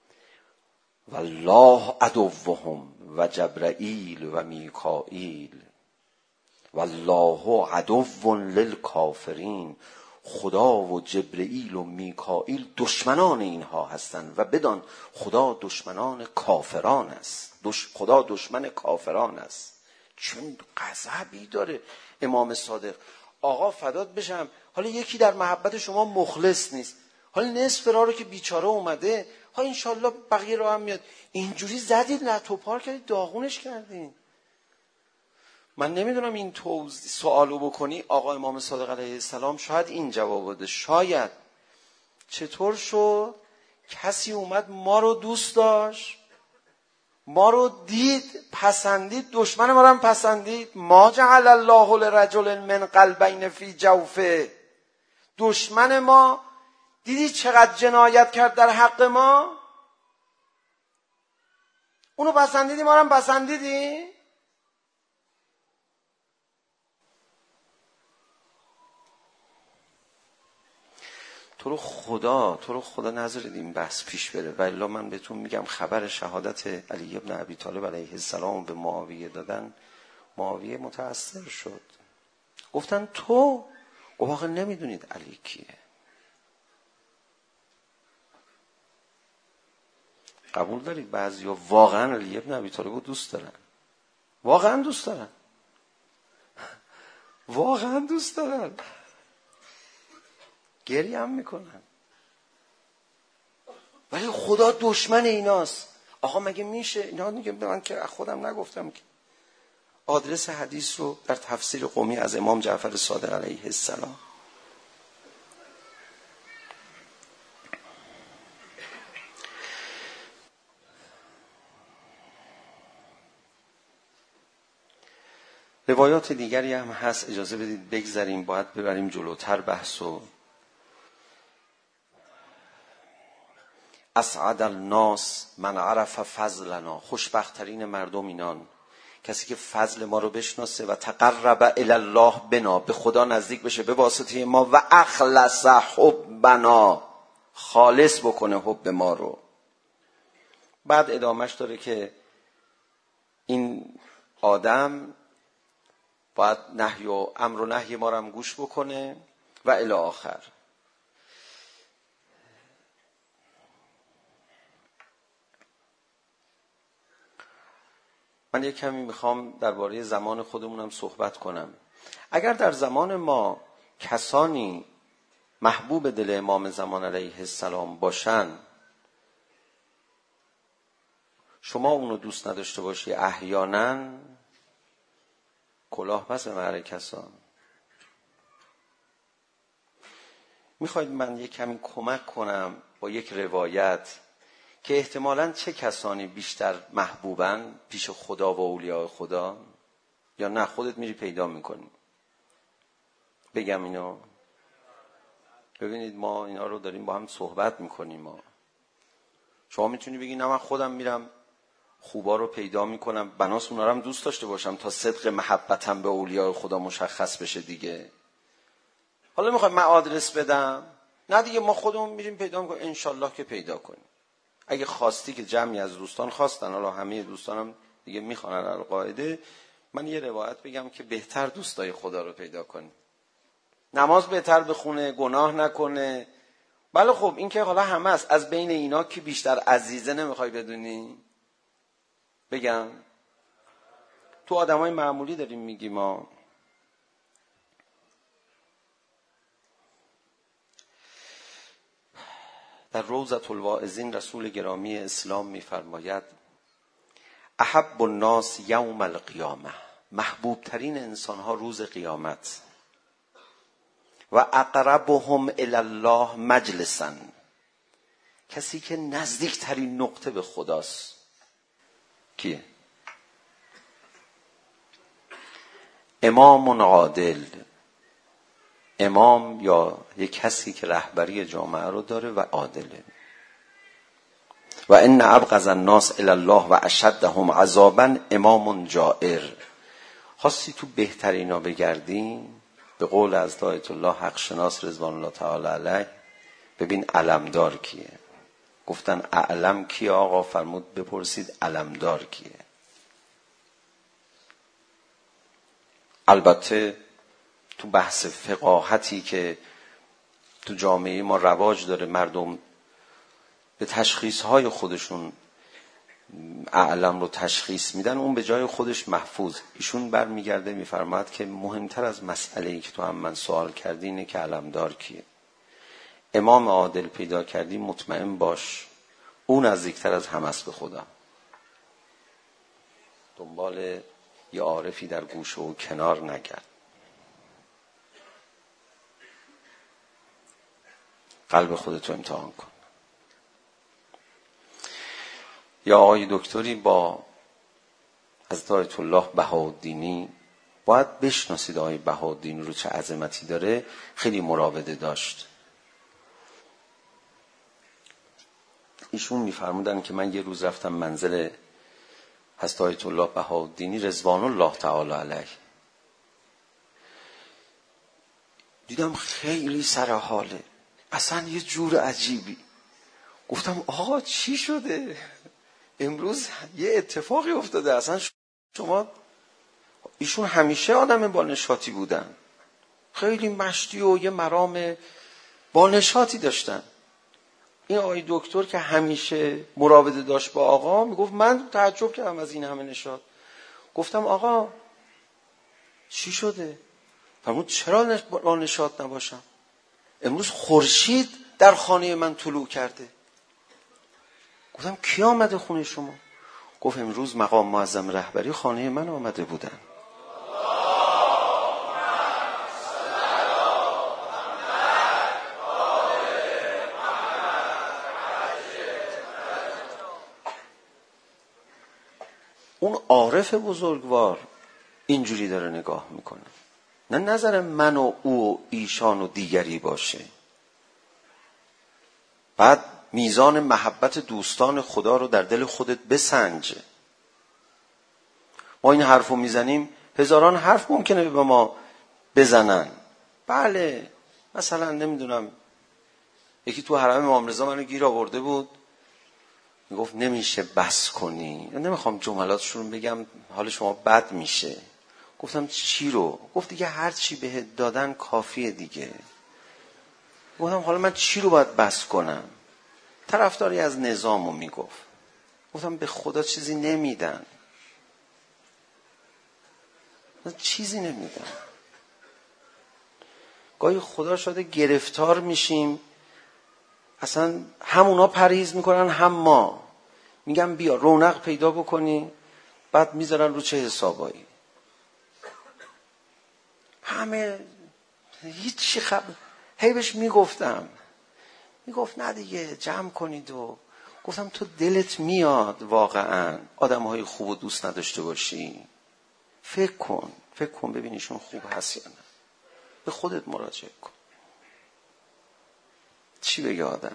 والله عدوهم و جبرائیل و میکائیل والله عدو للکافرین. خدا و جبرئیل و میکائیل دشمنان اینها هستند و بدان خدا دشمنان کافران است. دش... خدا دشمن کافران است. چون غضبی داره امام صادق. آقا فدات بشم، حالا یکی در محبت شما مخلص نیست، حالا نصف راه رو که بیچاره اومده، ها انشالله بقیه رو هم میاد. اینجوری زدید نه توپار کردید، داغونش کردید. من نمیدونم این توضیح سوالو بکنی آقا امام صادق علیه السلام شاید این جواب بده. شاید چطور شد کسی اومد ما رو دوست داشت، ما رو دید پسندید، دشمن ما رو هم پسندید. ما جعل الله لرجل من قلبین فی جوفه. دشمن ما دیدی چقدر جنایت کرد در حق ما، اونو پسندیدی ما رو هم پسندیدی. تو رو خدا تو رو خدا نذارید این بحث پیش بره. ولی من بهتون میگم خبر شهادت علی ابن ابی طالب علیه السلام به معاویه دادن، معاویه متأثر شد. گفتن تو واقعا نمیدونید علی کیه. قبول دارید بعضیا واقعا علی ابن ابی طالب رو دوست دارن، واقعا دوست دارن، واقعا دوست دارن، گریه هم میکنن، ولی خدا دشمن ایناست. آقا مگه میشه؟ اینا میگه به من که خودم نگفتم که. آدرس حدیث رو در تفسیر قمی از امام جعفر صادق علیه السلام. روایات دیگری هم هست، اجازه بدید بگذاریم، باید ببریم جلوتر بحثو. اسعد الناس من عرف فضلنا. خوشبختترین مردم اینان کسی که فضل ما رو بشناسه و تقرب الی الله بنا، به خدا نزدیک بشه به واسطه ما، و اخلص حبنا، خالص بکنه حب ما رو. بعد ادامهش داره که این آدم باید نهی و امر و نهی ما رو هم گوش بکنه و الی آخر. من یک کمی میخوام درباره زمان خودمونم صحبت کنم. اگر در زمان ما کسانی محبوب دل امام زمان علیه السلام باشن، شما اونو دوست نداشته باشی، احیانا کلاه پس به مهر کسان. میخواید من یک کمی کمک کنم با یک روایت که احتمالاً چه کسانی بیشتر محبوبن پیش خدا و اولیاء خدا، یا نه خودت میری پیدا میکنی؟ بگم اینو؟ ببینید ما اینا رو داریم با هم صحبت میکنیم. ما شما میتونی بگی نه من خودم میرم خوبا رو پیدا میکنم، بناس اونا رو هم دوست داشته باشم تا صدق محبتم به اولیاء خدا مشخص بشه دیگه. حالا میخوام من آدرس بدم؟ نه دیگه، ما خودمون میریم پیدا میکنیم، انشالله که پیدا کنیم. اگه خواستی که جمعی از دوستان خواستن، حالا همه دوستانم دیگه میخوانن القاعده، من یه روایت بگم که بهتر دوستای خدا رو پیدا کنی، نماز بهتر بخونه، گناه نکنه. بله خب این که حالا همه است. از بین اینا کی بیشتر عزیزه نمیخوای بدونی؟ بگم تو آدمای معمولی داریم میگیم. ما در روضة الواعظین رسول گرامی اسلام میفرماید احب الناس یوم القیامه، محبوب ترین انسان ها روز قیامت، و اقربهم الی الله مجلسا، کسی که نزدیک ترین نقطه به خداست. کیه؟ امام عادل، امام یا یک کسی که رهبری جامعه رو داره و عادله. و ان ابغض الناس الی الله و اشدهم عذابا امام جائر. خواستی تو بهترینا بگردین، به قول از آیت الله حق شناس رضوان الله تعالی علیه، ببین علمدار کیه. گفتن اعلم کیه آقا؟ فرمود بپرسید علمدار کیه. البته تو بحث فقاهتی که تو جامعه ما رواج داره، مردم به تشخیصهای خودشون اعلم رو تشخیص میدن، اون به جای خودش محفوظ. ایشون برمیگرده میفرماید که مهمتر از مسئله‌ای که تو هم من سوال کردی اینه که علمدار کیه. امام عادل پیدا کردی، مطمئن باش اون نزدیکتر از همه است به خدا. دنبال یه عارفی در گوشه و کنار نگرد. قلب خودتو امتحان کن. یا آقای دکتری با حضرت آیت الله بهاءالدینی، باید بشناسید آقای بهاءالدینی رو چه عظمتی داره. خیلی مراوده داشت. ایشون میفرمودن که من یه روز رفتم منزل حضرت آیت الله بهاءالدینی رضوان الله تعالی علیه، دیدم خیلی سر حاله، اصلا یه جور عجیبی. گفتم آقا چی شده؟ امروز یه اتفاقی افتاده. اصلا شما، ایشون همیشه آدم با نشاطی بودن، خیلی مشتی و یه مرام با نشاطی داشتن. این آقای دکتر که همیشه مراوده داشت با آقا، میگفت من تعجب کردم از این همه نشاط. گفتم آقا چی شده؟ فرمود چرا با نشاط نباشم؟ امروز خورشید در خانه من طلوع کرده. گفتم کی آمده خونه شما؟ گفت امروز مقام معظم رهبری خانه من آمده بودن. اون عارف بزرگوار اینجوری داره نگاه میکنه، نه نظر من و او و ایشان و دیگری باشه. بعد میزان محبت دوستان خدا رو در دل خودت بسنج. ما این حرف رو میزنیم، هزاران حرف ممکنه به ما بزنن. بله مثلا نمیدونم، یکی تو حرم امام رضا منو گیر آورده بود، میگفت نمیشه بس کنی. نمیخوام جملاتشون بگم حال شما بد میشه. گفتم چی رو؟ گفت دیگه هر چی بهت دادن کافیه دیگه. گفتم حالا من چی رو باید بس کنم؟ طرفداری از نظامو میگفت. گفتم به خدا چیزی نمیدن، چیزی نمیدن. گاهی خدا شده گرفتار میشیم، اصلا هم اونا پرهیز میکنن هم ما. میگم بیا رونق پیدا بکنی، بعد میذارن رو چه حسابایی. همه هیچی خبر. هی بهش میگفتم، میگفت نه دیگه جمع کنید. و گفتم تو دلت میاد واقعا آدم های خوب و دوست نداشته باشی؟ فکر کن فکر کن ببینیشون خوب هست یا نه. به خودت مراجعه کن. چی بگه آدم؟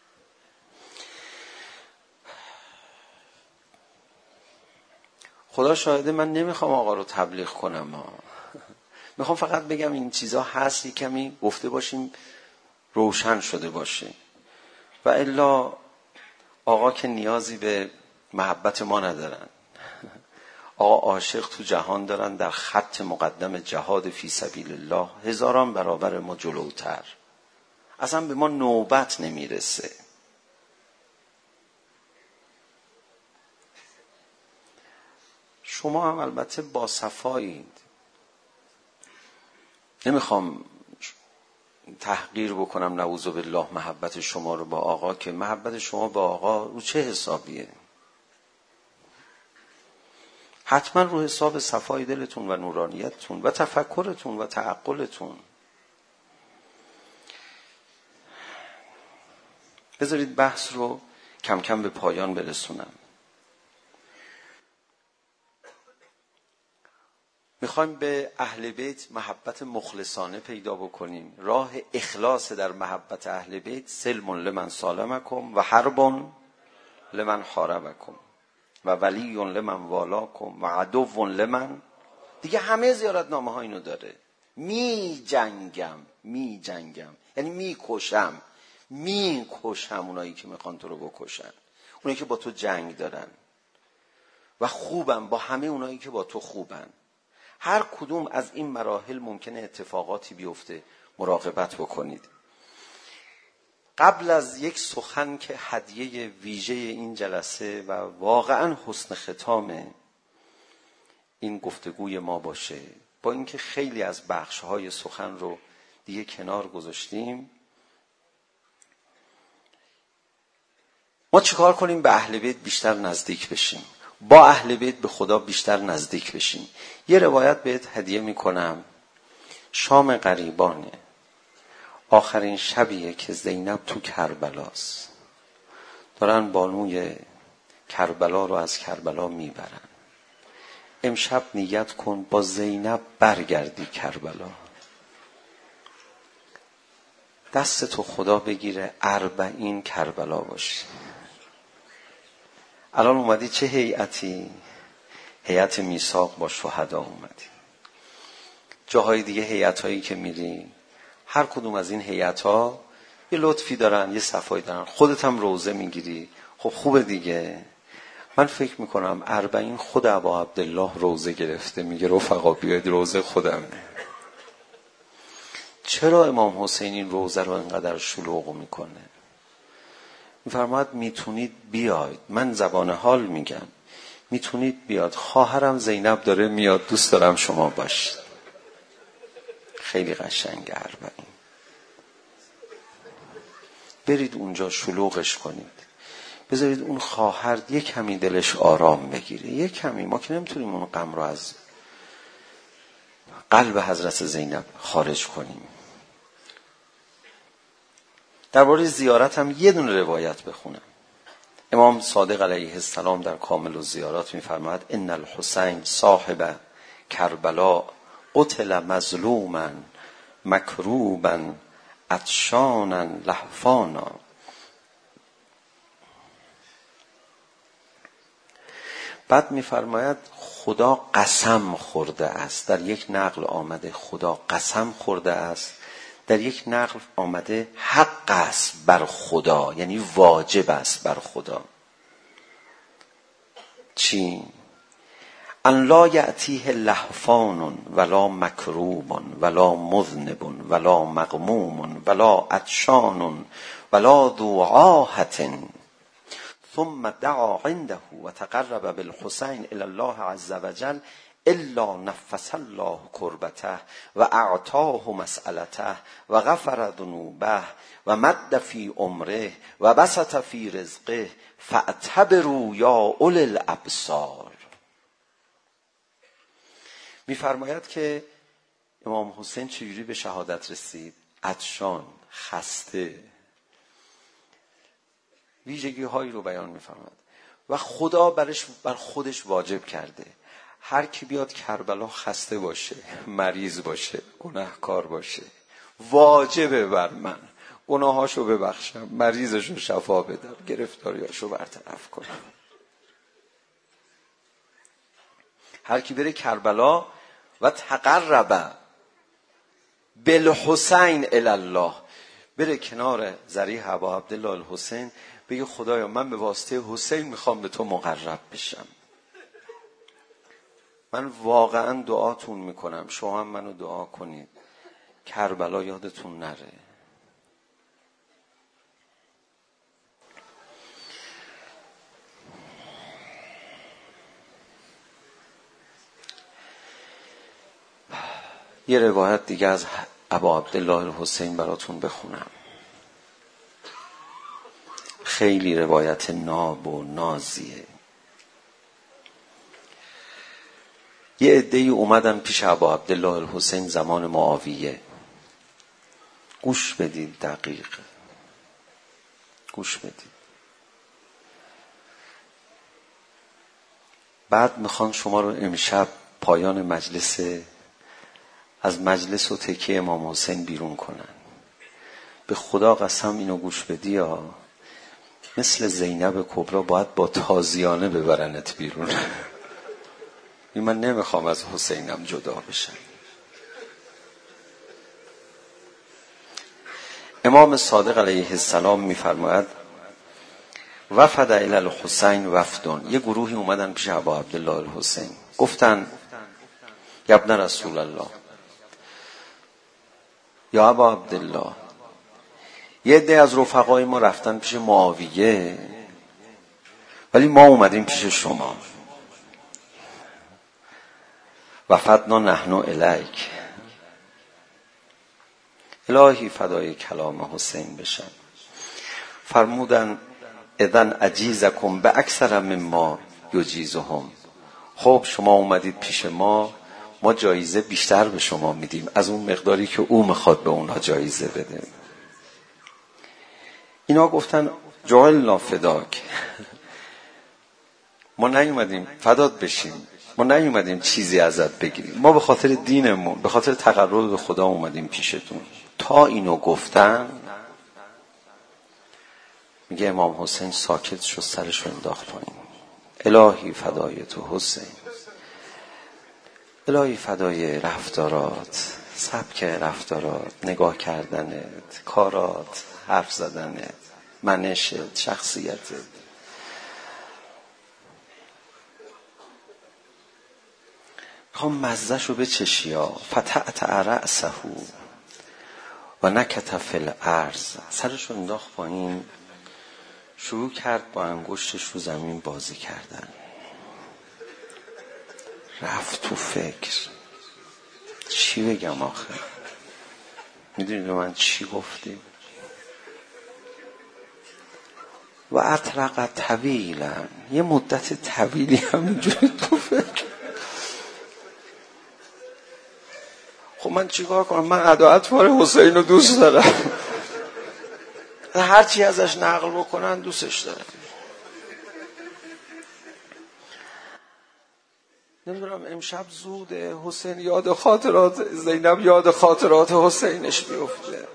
خدا شاهده من نمیخوام آقا رو تبلیغ کنم ها. میخوام فقط بگم این چیزا هست، یک کمی گفته باشیم روشن شده باشه. و الا آقا که نیازی به محبت ما ندارن. آقا عاشق تو جهان دارن، در خط مقدم جهاد فی سبیل الله هزاران برابر ما جلوتر. اصلا به ما نوبت نمیرسه. شما هم البته با صفایید. نمیخوام تحقیر بکنم نعوذ بالله محبت شما رو با آقا، که محبت شما با آقا رو چه حسابیه؟ حتما رو حساب صفای دلتون و نورانیتتون و تفکرتون و تعقلتون. بذارید بحث رو کم کم به پایان برسونم. میخوایم به اهل بیت محبت مخلصانه پیدا بکنیم. راه اخلاص در محبت اهل بیت سلم لمن سالمکم و حرب لمن حاربکم و ولی لمن والاکم و عدو لمن. دیگه همه زیارتنامه ها اینو داره. می جنگم می جنگم یعنی می کشم می کشم اونایی که میخوان تو رو بکشن، اونایی که با تو جنگ دارن، و خوبم با همه اونایی که با تو خوبن. هر کدوم از این مراحل ممکنه اتفاقاتی بیفته، مراقبت بکنید. قبل از یک سخن که هدیه ویژه این جلسه و واقعا حسن ختام این گفتگوی ما باشه، با اینکه خیلی از بخش‌های سخن رو دیگه کنار گذاشتیم، ما چیکار کنیم به اهل بیت بیشتر نزدیک بشیم، با اهل بیت به خدا بیشتر نزدیک بشیم. یه روایت بهت هدیه میکنم. شام غریبانه، آخرین شبیه که زینب تو کربلاست، دارن بانوی کربلا رو از کربلا میبرن. امشب نیت کن با زینب برگردی کربلا، دست تو خدا بگیره اربعین کربلا باشی. الان اومدی چه هیئتی؟ هیئت میثاق با شهدا اومدی. جاهای دیگه هیئتایی که میری، هر کدوم از این هیئت‌ها یه لطفی دارن، یه صفایی دارن. خودت هم روزه میگیری، خب خوبه دیگه. من فکر میکنم اربعین خود ابا عبدالله روزه گرفته، میگه رفقا بیاید روزه خودمه. چرا امام حسین این روزه رو انقدر شلوغ میکنه؟ میفرماید میتونید بیاید، من زبان حال میگم، میتونید بیاد. خواهرم زینب داره میاد، دوست دارم شما باشید. خیلی قشنگه اربعین. برید اونجا شلوغش کنید، بذارید اون خواهر یک کمی دلش آرام بگیره. یک کمی، ما که نمیتونیم اون غم رو از قلب حضرت زینب خارج کنیم. درباره زیارت هم یه دونه روایت بخونم. امام صادق علیه السلام در کامل الزیارات می‌فرماید ان الحسین صاحب کربلا قتل مظلوما مکروبا عطشانا لهفانا. بعد می‌فرماید خدا قسم خورده است. در یک نقل آمده خدا قسم خورده است، در یک نقل آمده حق است بر خدا، یعنی واجب است بر خدا. چی؟ ان لا یأتیه لهفان ولا مکروب ولا مذنب ولا مغموم ولا عطشان ولا ذو عاهة ثم دعا عنده وتقرب بالحسین الی الله عز وجل الا نفس الله کربته و اعطاه مسئلته و غفر ذنوبه و مد فی عمره و بسط فی رزقه فاعتبروا یا اولی الابصار. میفرماید که امام حسین چجوری به شهادت رسید؟ عطشان، خسته، ویژگی هایی رو بیان میفرماید و خدا برش بر خودش واجب کرده هر کی بیاد کربلا خسته باشه، مریض باشه، گناهکار باشه، واجبه بر من گناهاشو ببخشم، مریضشو شفا بدم، گرفتاریاشو برطرف کنم. هر کی بره کربلا و تقرب بالحسین الی الله، بره کنار ضریح ابا عبدالله الحسین بگه خدایا من به واسطه حسین میخوام به تو مقرب بشم. من واقعا دعاتون میکنم، شما هم منو دعا کنید کربلا یادتون نره. یه روایت دیگه از ابا عبدالله الحسین براتون بخونم. خیلی روایت ناب و نازیه. یه عده‌ای اومدن پیش ابا عبدالله الحسین زمان معاویه. گوش بدید، دقیق گوش بدید. بعد میخوان شما رو امشب پایان مجلس از مجلس و تکیه امام حسین بیرون کنن. به خدا قسم اینو گوش بدی یا مثل زینب کبرا باید با تازیانه ببرنت بیرون. من نمیخوام از حسینم جدا بشم. امام صادق علیه السلام میفرماید وفد الی الحسین وفدون، یه گروهی اومدن پیش ابا عبدالله الحسین، گفتن یا ابن رسول الله، یا ابا عبدالله، یه عده از رفقای ما رفتن پیش معاویه ولی ما اومدیم پیش شما. وفدنا نحن الیک، الهی فدای کلام حسین بشن. فرمودن اذن اجیزکم به اکثر مما یجیزهم، خب شما اومدید پیش ما، ما جایزه بیشتر به شما میدیم از اون مقداری که او میخواد به اونها جایزه بده. اینا گفتن جعلنا فداک، ما نیومدیم فدات بشیم، ما نیومدیم چیزی ازت بگیریم، ما به خاطر دینمون، به خاطر تقرب به خدا اومدیم پیشتون. تا اینو گفتن میگه امام حسین ساکت شد، سرش رو انداخت پایین. الهی فدای تو حسین، الهی فدای رفتارات، سبک رفتارات، نگاه کردنت، کارات، حرف زدنت، منشت، شخصیتت. میخوام مزهشو بچشی ها. فتعتع رأسه و نکت فی الارض، سرشو انداخت پایین، شروع کرد با انگشتش رو زمین بازی کردن. رفت تو فکر چی بگم آخه. میدونید من چی گفتیم؟ و اطرق طویلا، یه مدت طویلی همینجوری تو فکر. خب من چیکار کنم؟ من ادا اطوار حسین رو دوست دارم، هر چی ازش نقل بکنن دوستش دارم. نمیدونم امشب زوده، حسین یاد خاطرات زینب، یاد خاطرات حسینش بیفته.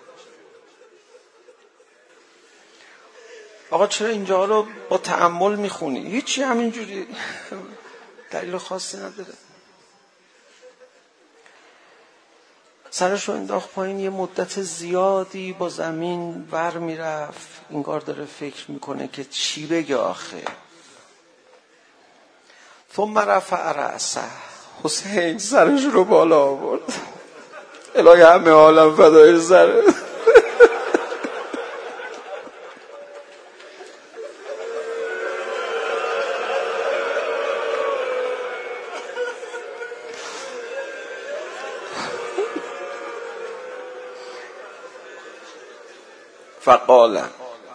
آقا چرا اینجا رو با تأمل میخونی؟ هیچی، همینجوری، دلیل خاصی نداره. سرش رو انداخت پایین، یه مدت زیادی با زمین ور میرفت، انگار داره فکر میکنه که چی بگه آخه. ثم رفع رأسه، حسین سرش رو بالا آورد. الهی همه عالم فدای سره. فقاله،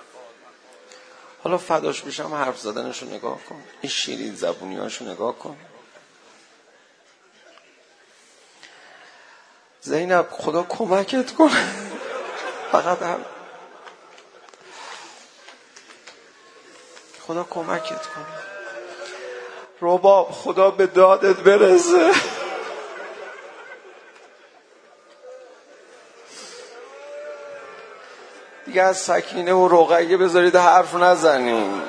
حالا فداش بشم حرف زدنشو نگاه کن، این شیرین زبونیاشو نگاه کن. زینب خدا کمکت کنه، فقط هم خدا کمکت کنه. رباب خدا به دادت برسه. دیگه از سکینه و رقیه بذارید حرف نزنیم.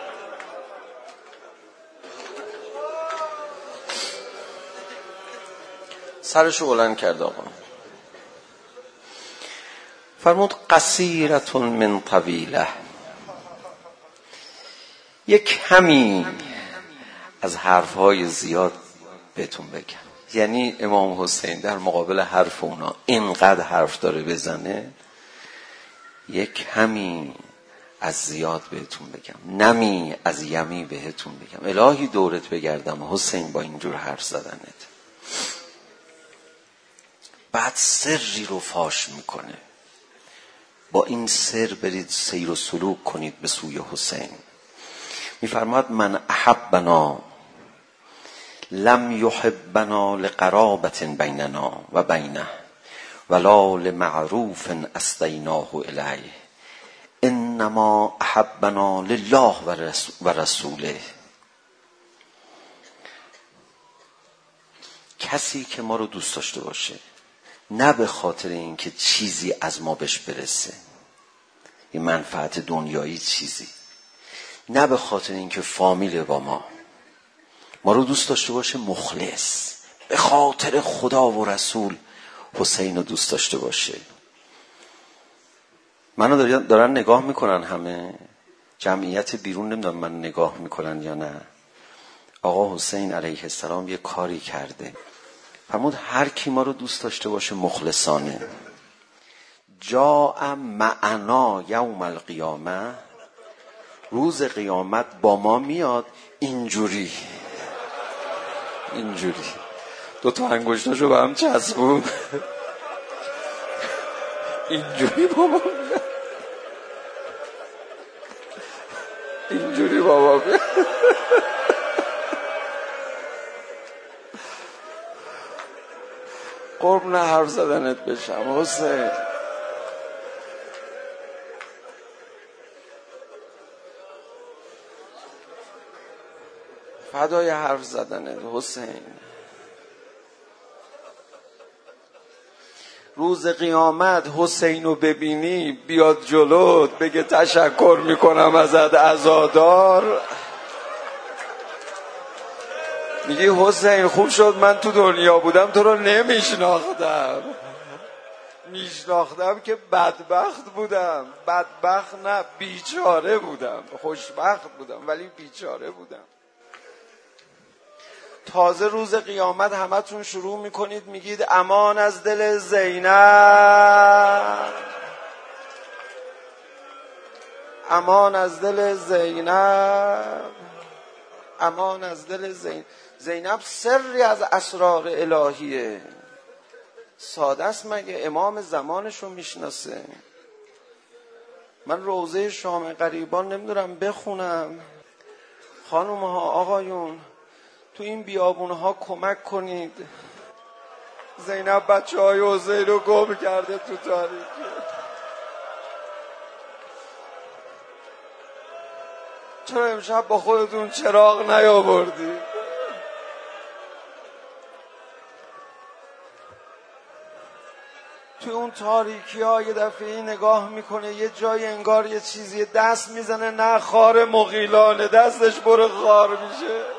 سرشو بلند کرد آقا، فرمود قصیرتون من طویله، یک کمی از حرفهای زیاد بهتون بگم. یعنی امام حسین در مقابل حرف اونا اینقدر حرف داره بزنه، یک کمی از زیاد بهتون بگم، نمی از یمی بهتون بگم. الهی دورت بگردم حسین با اینجور حرف زدنت. بعد سری رو فاش میکنه، با این سر برید سیر و سلوک کنید به سوی حسین. میفرماد من احبنا لم یحبنا لقرابت بیننا و بینه ولا لمعروف اسدیناه الیه، انما احبنا لله و رسوله. کسی که ما رو دوست داشته باشه، نه به خاطر اینکه چیزی از ما بهش برسه، این منفعت دنیایی چیزی، نه به خاطر اینکه فامیل با ما ما رو دوست داشته باشه، مخلص به خاطر خدا و رسول حسین رو دوست داشته باشه. منو دارن نگاه میکنن همه، جمعیت بیرون نمیدونم من نگاه میکنن یا نه. آقا حسین علیه السلام یه کاری کرده، فرمود هر کی ما رو دوست داشته باشه مخلصانه، جاء معنا یوم القیامه، روز قیامت با ما میاد اینجوری اینجوری دو تا انگشتاشو به هم چسبون، اینجوری بابا میاد، اینجوری بابا میاد. قرب نه حرف زدنت بشم حسین. فدای حرف زدنت حسین. روز قیامت حسین رو ببینی بیاد جلوت بگه تشکر میکنم ازت عزادار، میگی حسین خوب شد من تو دنیا بودم تو رو نمیشناختم، میشناختم که بدبخت بودم. بدبخت نه، بیچاره بودم. خوشبخت بودم ولی بیچاره بودم. تازه روز قیامت همتون شروع میکنید میگید امان از دل زینب، امان از دل زینب، امان از دل زینب. زینب سری از اسرار الهیه. ساده است مگه؟ امام زمانشو میشناسه. من روضه شام غریبان نمیدونم بخونم. خانوم ها آقایون تو این بیابون ها کمک کنید. زینب بچه های حسین رو گم کرده تو تاریکی. چرا امشب با خودتون چراغ نیاوردی؟ تو اون تاریکی ها یه دفعه نگاه میکنه یه جای انگار یه چیزی دست میزنه، نه خار مغیلانه دستش پر خار میشه.